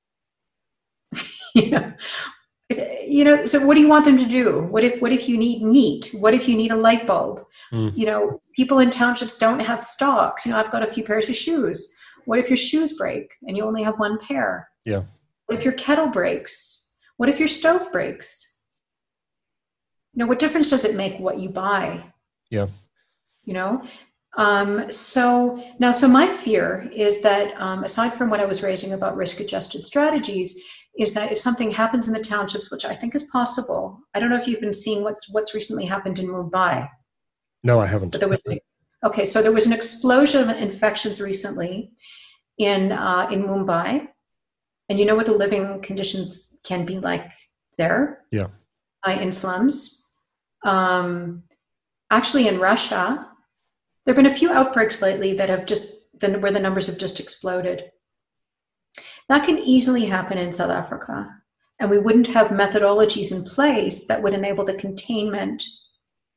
you know, you know, so what do you want them to do? What if, what if you need meat? What if you need a light bulb? Mm. You know, people in townships don't have stocks. You know, I've got a few pairs of shoes. What if your shoes break and you only have one pair? Yeah. What if your kettle breaks? What if your stove breaks? You know, what difference does it make what you buy? Yeah. You know? Um, so now, so my fear is that um, aside from what I was raising about risk-adjusted strategies, is that if something happens in the townships, which I think is possible, I don't know if you've been seeing what's what's recently happened in Mumbai. No, I haven't. But there was, okay, so there was an explosion of infections recently in uh, in Mumbai, and you know what the living conditions can be like there. Yeah. Uh, in slums. Um, actually, in Russia, there have been a few outbreaks lately that have just been where the numbers have just exploded. That can easily happen in South Africa, and we wouldn't have methodologies in place that would enable the containment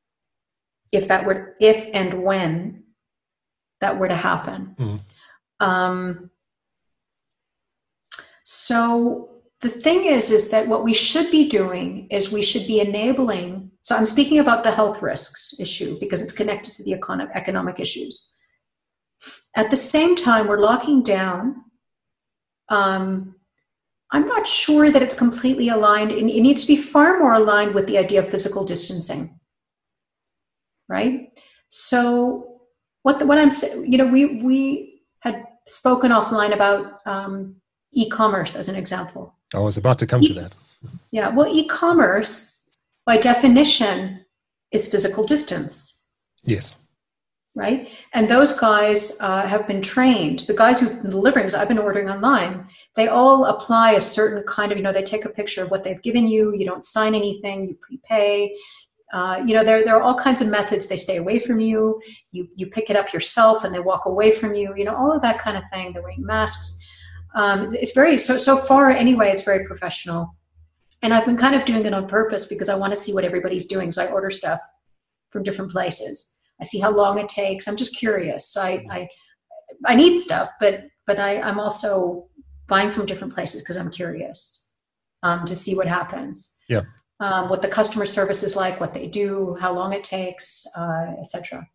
if that were, if and when that were to happen. Mm. Um, so the thing is, is that what we should be doing is we should be enabling. So I'm speaking about the health risks issue because it's connected to the econo- economic issues. At the same time, we're locking down. Um, I'm not sure that it's completely aligned. It, it needs to be far more aligned with the idea of physical distancing, right? So what the, what I'm saying, you know, we we had spoken offline about um, e-commerce as an example. I was about to come e- to that. Yeah, well, e-commerce by definition is physical distance. Yes. Right? And those guys uh, have been trained. The guys who've been delivering, I've been ordering online, they all apply a certain kind of, you know, they take a picture of what they've given you. You don't sign anything, you prepay. Uh, you know, there, there are all kinds of methods. They stay away from you. You you pick it up yourself and they walk away from you. You know, all of that kind of thing. They're wearing masks. Um, it's very, so, so far anyway, it's very professional. And I've been kind of doing it on purpose because I want to see what everybody's doing. So I order stuff from different places. I see how long it takes. I'm just curious. So I, I, I need stuff, but but I, I'm also buying from different places because I'm curious um, to see what happens. Yeah. Um, what the customer service is like, what they do, how long it takes, uh, et cetera.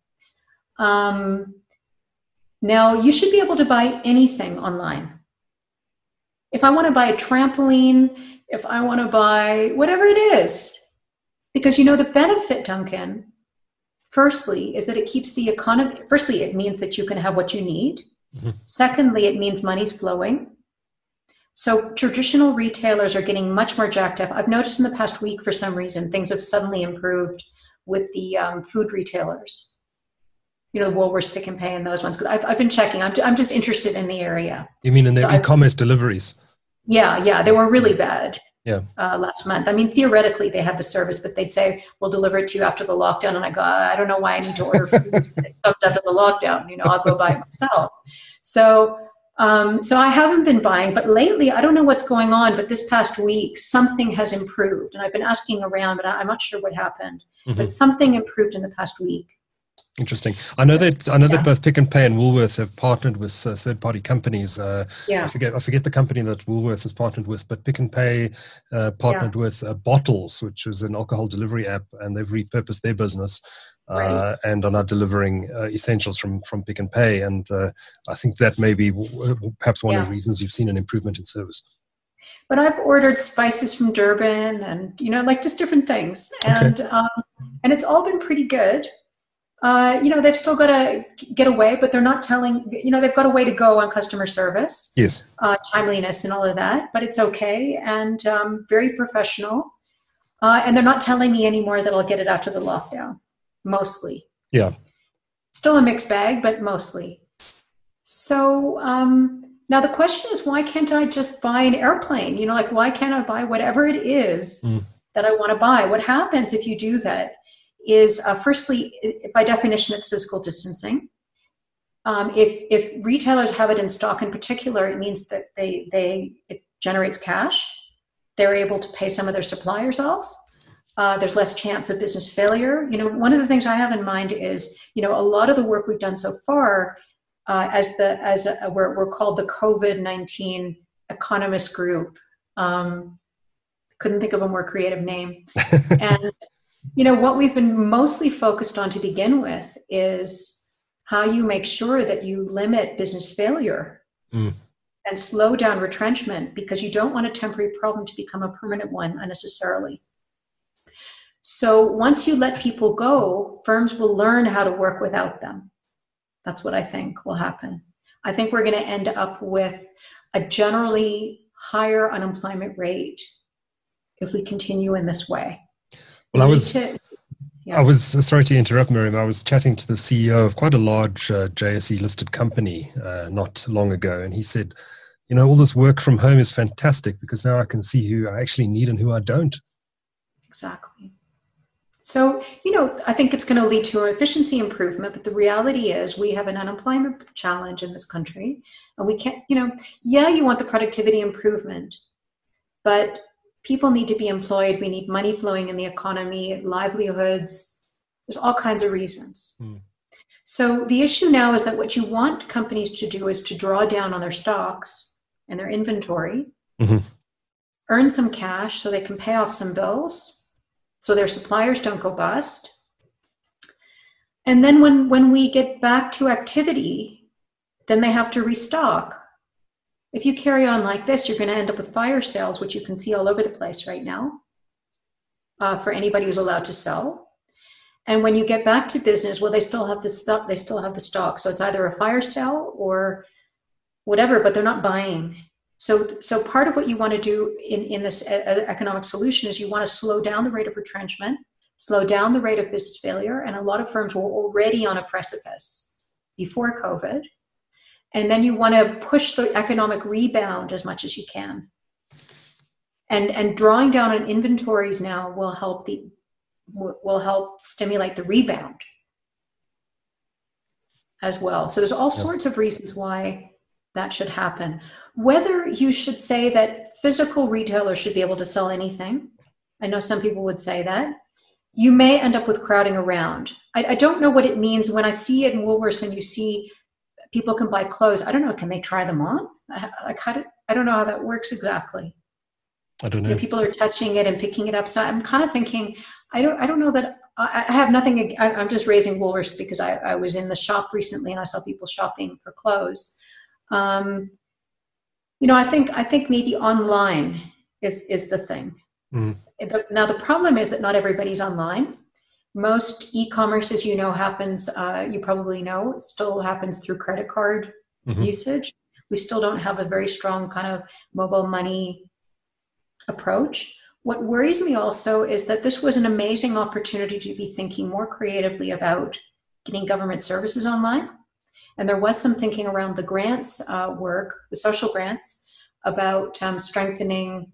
Um, now, you should be able to buy anything online. If I want to buy a trampoline, if I want to buy whatever it is, because you know the benefit, Duncan, firstly, is that it keeps the economy. Firstly, it means that you can have what you need. Mm-hmm. Secondly, it means money's flowing. So traditional retailers are getting much more jacked up. I've noticed in the past week, for some reason, things have suddenly improved with the um, food retailers. You know, Woolworths, Pick and Pay, and those ones. Because I've, I've been checking. I'm, I'm just interested in the area. You mean in the so e-commerce I've, deliveries? Yeah, yeah. They were really bad. Yeah. Uh, last month. I mean, theoretically, they have the service, but they'd say, we'll deliver it to you after the lockdown. And I go, I don't know why I need to order food after the lockdown. You know, I'll go buy it myself. So, um, so I haven't been buying, but lately, I don't know what's going on, but this past week, something has improved. And I've been asking around, but I'm not sure what happened. Mm-hmm. But something improved in the past week. Interesting. I know that I know yeah. that both Pick and Pay and Woolworths have partnered with uh, third-party companies. Uh, yeah. I forget I forget the company that Woolworths has partnered with, but Pick and Pay uh, partnered yeah. with uh, Bottles, which is an alcohol delivery app, and they've repurposed their business uh, right. and are now delivering uh, essentials from from Pick and Pay. And uh, I think that may be w- perhaps one yeah. of the reasons you've seen an improvement in service. But I've ordered spices from Durban, and you know, like just different things, and okay. um, and it's all been pretty good. Uh, you know, they've still got to get away, but they're not telling, you know, they've got a way to go on customer service. Yes. Uh, timeliness and all of that, but it's okay. And um, very professional. Uh, and they're not telling me anymore that I'll get it after the lockdown, mostly. Yeah. Still a mixed bag, but mostly. So um, now the question is, why can't I just buy an airplane? You know, like, why can't I buy whatever it is mm. that I want to buy? What happens if you do that? Is uh, firstly, by definition, it's physical distancing. Um, if if retailers have it in stock in particular, it means that they they it generates cash. They're able to pay some of their suppliers off. Uh, there's less chance of business failure. You know, one of the things I have in mind is, you know, a lot of the work we've done so far, uh, as the as a, we're we're called the COVID nineteen Economist Group. Um, couldn't think of a more creative name, and. You know, what we've been mostly focused on to begin with is how you make sure that you limit business failure mm. and slow down retrenchment, because you don't want a temporary problem to become a permanent one unnecessarily. So once you let people go, firms will learn how to work without them. That's what I think will happen. I think we're going to end up with a generally higher unemployment rate if we continue in this way. Well, I was, to, yeah. I was sorry to interrupt, Miriam. I was chatting to the C E O of quite a large uh, J S E listed company uh, not long ago, and he said, "You know, all this work from home is fantastic because now I can see who I actually need and who I don't." Exactly. So, you know, I think it's going to lead to efficiency improvement, but the reality is we have an unemployment challenge in this country, and we can't. You know, yeah, you want the productivity improvement, but people need to be employed. We need money flowing in the economy, livelihoods. There's all kinds of reasons. Mm. So the issue now is that what you want companies to do is to draw down on their stocks and their inventory, mm-hmm. earn some cash so they can pay off some bills, so their suppliers don't go bust. And then when, when we get back to activity, then they have to restock. If you carry on like this, you're going to end up with fire sales, which you can see all over the place right now, uh, for anybody who's allowed to sell. And when you get back to business, well, they still have the stock. They still have the stock. So it's either a fire sale or whatever, but they're not buying. So, so part of what you want to do in, in this economic solution is you want to slow down the rate of retrenchment, slow down the rate of business failure. And a lot of firms were already on a precipice before COVID. And then you want to push the economic rebound as much as you can. And, and drawing down on inventories now will help the will help stimulate the rebound as well. So there's all sorts of reasons why that should happen. Whether you should say that physical retailers should be able to sell anything, I know some people would say that, you may end up with crowding around. I, I don't know what it means when I see it in Woolworths and you see people can buy clothes. I don't know, can they try them on? I, like how do, I don't know how that works exactly. I don't know. You know, people are touching it and picking it up. So I'm kind of thinking, I don't, I don't know that I, I have nothing. I, I'm just raising Woolworths because I, I was in the shop recently and I saw people shopping for clothes. Um, you know, I think, I think maybe online is, is the thing. Mm. Now, the problem is that not everybody's online. Most e-commerce, as you know, happens, uh, you probably know, still happens through credit card mm-hmm. usage. We still don't have a very strong kind of mobile money approach. What worries me also is that this was an amazing opportunity to be thinking more creatively about getting government services online. And there was some thinking around the grants uh, work, the social grants, about um, strengthening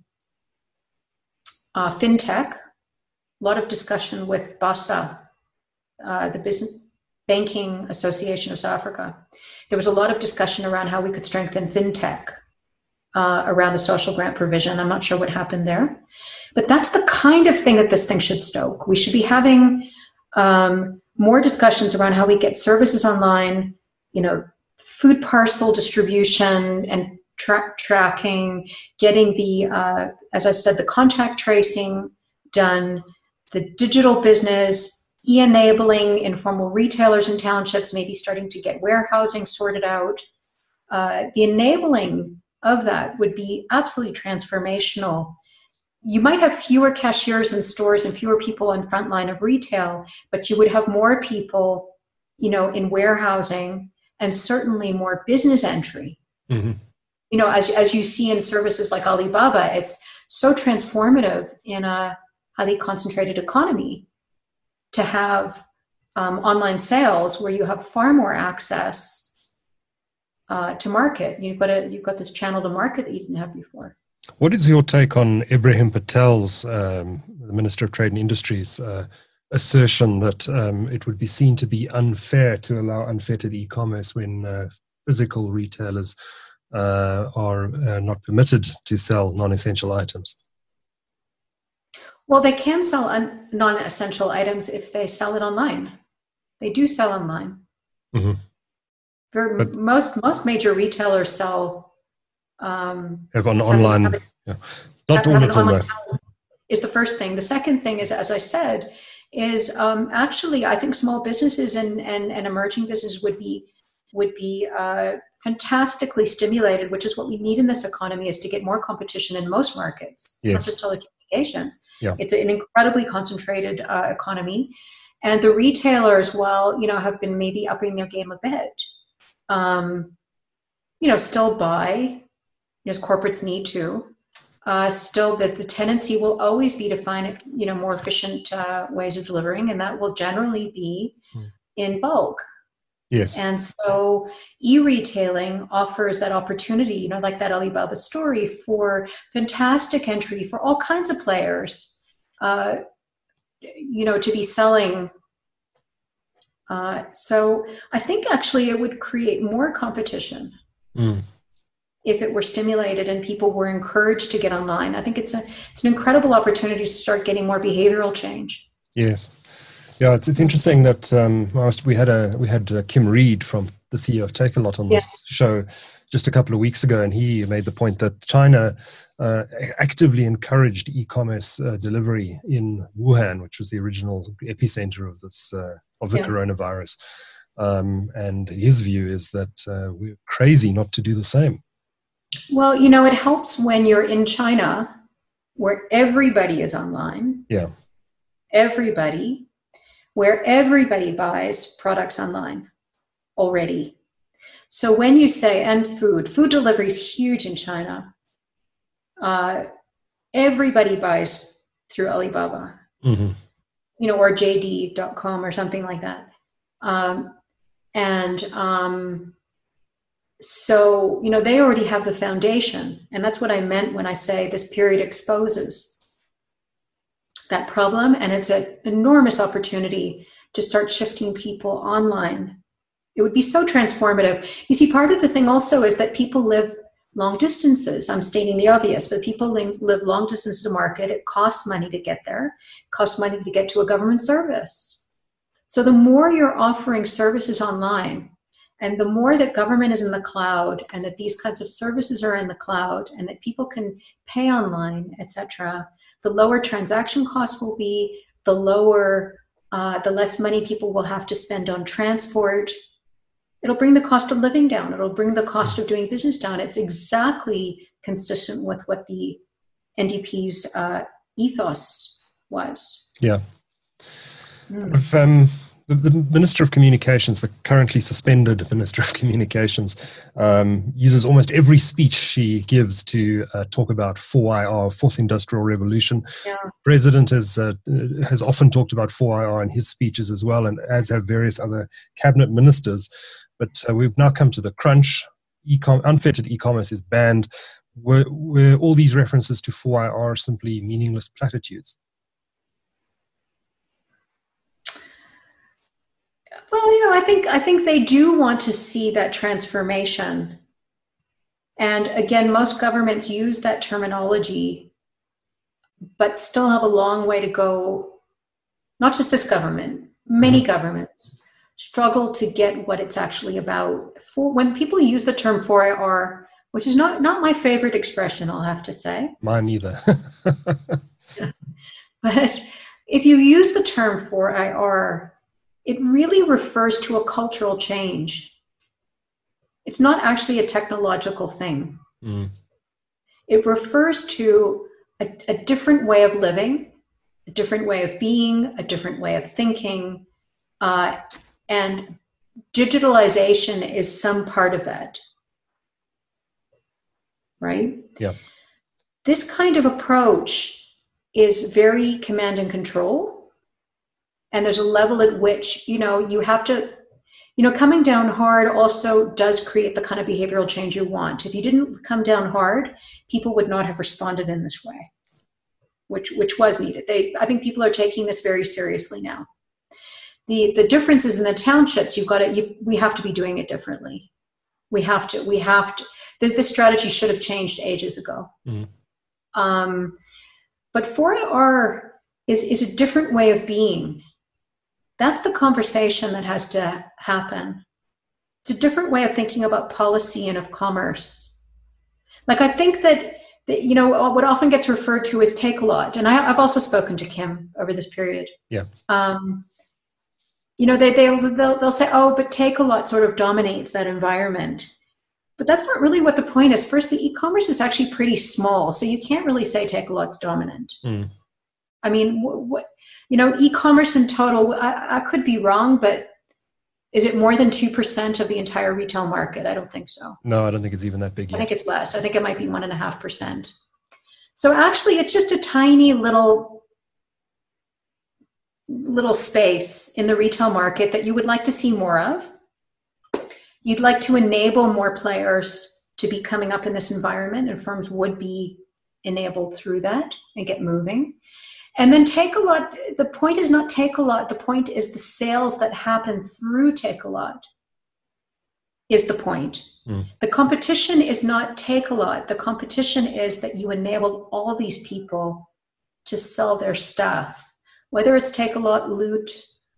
uh, fintech. A lot of discussion with BASA, uh, the Business Banking Association of South Africa. There was a lot of discussion around how we could strengthen fintech uh, around the social grant provision. I'm not sure what happened there. But that's the kind of thing that this thing should stoke. We should be having um, more discussions around how we get services online, you know, food parcel distribution and tra- tracking, getting the, uh, as I said, the contact tracing done, the digital business, e-enabling informal retailers and townships, maybe starting to get warehousing sorted out. Uh, the enabling of that would be absolutely transformational. You might have fewer cashiers in stores and fewer people on front line of retail, but you would have more people, you know, in warehousing and certainly more business entry. Mm-hmm. You know, as, as you see in services like Alibaba, it's so transformative in a highly concentrated economy to have um, online sales where you have far more access uh, to market. You've got a, you've got this channel to market that you didn't have before. What is your take on Ibrahim Patel's, um, the Minister of Trade and Industries, uh, assertion that um, it would be seen to be unfair to allow unfettered e-commerce when uh, physical retailers uh, are uh, not permitted to sell non-essential items? Well, they can sell un- non-essential items if they sell it online. They do sell online. Mm-hmm. For but, most most major retailers sell. Um, have an online. Have, yeah. Not all of them. Is the first thing. The second thing is, as I said, is um, actually I think small businesses and, and, and emerging businesses would be would be uh, fantastically stimulated, which is what we need in this economy, is to get more competition in most markets, yes. Not just telecommunications. Yeah. It's an incredibly concentrated uh, economy, and the retailers, while you know have been maybe upping their game a bit, um, you know, still buy. As corporates need to, uh, still that the tendency will always be to find, you know, more efficient uh, ways of delivering, and that will generally be mm. in bulk. Yes. And so e-retailing offers that opportunity, you know, like that Alibaba story, for fantastic entry for all kinds of players, uh, you know, to be selling. Uh, so I think actually it would create more competition. Mm. If it were stimulated and people were encouraged to get online. I think it's a it's an incredible opportunity to start getting more behavioral change. Yes. Yeah, it's it's interesting that um, we had a we had uh, Kim Reed from the C E O of Takealot on this yeah. show just a couple of weeks ago, and he made the point that China uh, actively encouraged e-commerce uh, delivery in Wuhan, which was the original epicenter of this uh, of the yeah. coronavirus. Um, and his view is that uh, we're crazy not to do the same. Well, you know, it helps when you're in China, where everybody is online. Yeah, everybody. Where everybody buys products online already. So when you say, and food, food delivery is huge in China. Uh, everybody buys through Alibaba, mm-hmm. you know, or J D dot com or something like that. Um, and um, so, you know, they already have the foundation. And that's what I meant when I say this period exposes that problem, and it's an enormous opportunity to start shifting people online. It would be so transformative. You see, part of the thing also is that people live long distances. I'm stating the obvious, but people live long distances to market. It costs money to get there. It costs money to get to a government service. So the more you're offering services online, and the more that government is in the cloud, and that these kinds of services are in the cloud, and that people can pay online, et cetera, the lower transaction costs will be, the lower, uh, the less money people will have to spend on transport. It'll bring the cost of living down. It'll bring the cost of doing business down. It's exactly consistent with what the N D P's uh, ethos was. Yeah. Mm. If, um, the, the Minister of Communications, the currently suspended Minister of Communications, um, uses almost every speech she gives to uh, talk about four I R, Fourth Industrial Revolution. Yeah. President has uh, has often talked about four I R in his speeches as well, and as have various other cabinet ministers. But uh, we've now come to the crunch. E-com- unfettered e-commerce is banned. Were, were all these references to four I R simply meaningless platitudes? Well, you know, I think I think they do want to see that transformation. And again, most governments use that terminology, but still have a long way to go. Not just this government, many governments struggle to get what it's actually about. For when people use the term four I R, which is not, not my favorite expression, I'll have to say. Mine neither. But if you use the term four I R, it really refers to a cultural change. It's not actually a technological thing. Mm. It refers to a, a different way of living, a different way of being, a different way of thinking, uh, and digitalization is some part of that, right? Yeah. This kind of approach is very command and control. And there's a level at which, you know, you have to, you know, coming down hard also does create the kind of behavioral change you want. If you didn't come down hard, people would not have responded in this way, which which was needed. They, I think people are taking this very seriously now. The the differences in the townships, you've got to, you've, we have to be doing it differently. We have to, we have to, this, this strategy should have changed ages ago. Mm-hmm. Um, but four I R is, is a different way of being. That's the conversation that has to happen. It's a different way of thinking about policy and of commerce. Like, I think that, that you know, what often gets referred to as Takealot, and I, I've also spoken to Kim over this period. Yeah. Um, you know, they, they'll, they'll, they'll say, oh, but Takealot sort of dominates that environment. But that's not really what the point is. First, the e-commerce is actually pretty small, so you can't really say Takealot's dominant. Mm. I mean, what, you know, e-commerce in total, I, I could be wrong, but is it more than two percent of the entire retail market? I don't think so. No, I don't think it's even that big yet. I think it's less. I think it might be one and a half percent. So actually, it's just a tiny little, little space in the retail market that you would like to see more of. You'd like to enable more players to be coming up in this environment, and firms would be enabled through that and get moving. And then Takealot, the point is not Takealot, the point is the sales that happen through Takealot is the point. Mm. The competition is not Takealot. The competition is that you enable all these people to sell their stuff, whether it's Takealot, Loot,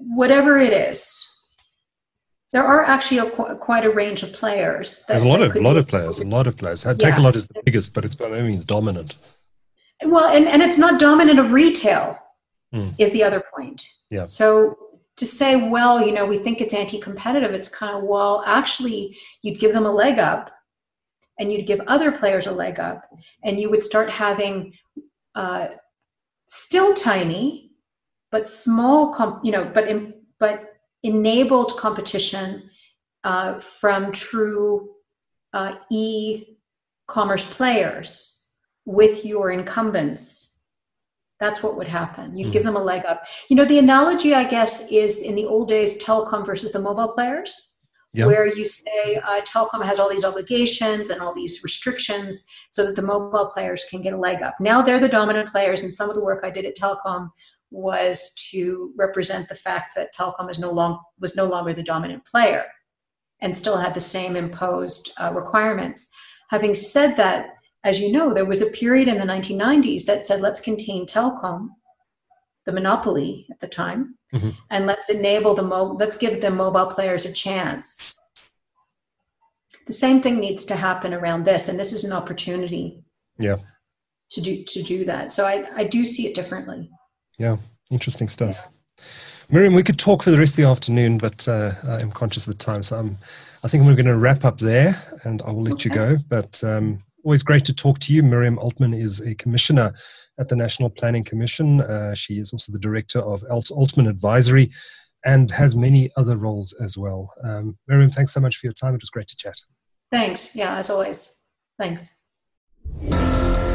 whatever it is, there are actually a, quite a range of players. That, There's a lot of lot be, of players, a lot of players. Take yeah. a lot is the biggest, but it's by no means dominant. Well, and, and it's not dominant of retail, mm. is the other point. Yeah. So to say, well, you know, we think it's anti-competitive, it's kind of, well, actually, you'd give them a leg up, and you'd give other players a leg up, and you would start having uh, still tiny, but small, comp- you know, but in, but enabled competition uh, from true uh, e-commerce players with your incumbents. That's what would happen. You'd mm. give them a leg up. You know, the analogy, I guess, is in the old days, telecom versus the mobile players, yep. where you say uh, telecom has all these obligations and all these restrictions so that the mobile players can get a leg up. Now they're the dominant players, and some of the work I did at telecom was to represent the fact that telecom is no long, was no longer the dominant player and still had the same imposed uh, requirements. Having said that, as you know, there was a period in the nineteen nineties that said, let's contain telecom, the monopoly at the time, mm-hmm. and let's enable the, mo- let's give the mobile players a chance. The same thing needs to happen around this, and this is an opportunity yeah. to do to do that. So I, I do see it differently. Yeah, interesting stuff. Miriam, we could talk for the rest of the afternoon, but uh, I'm conscious of the time, so I'm, I think we're going to wrap up there, and I will let okay. you go. But um, always great to talk to you. Miriam Altman is a commissioner at the National Planning Commission. Uh, she is also the director of Alt- Altman Advisory and has many other roles as well. Um, Miriam, thanks so much for your time. It was great to chat. Thanks. Yeah, as always. Thanks.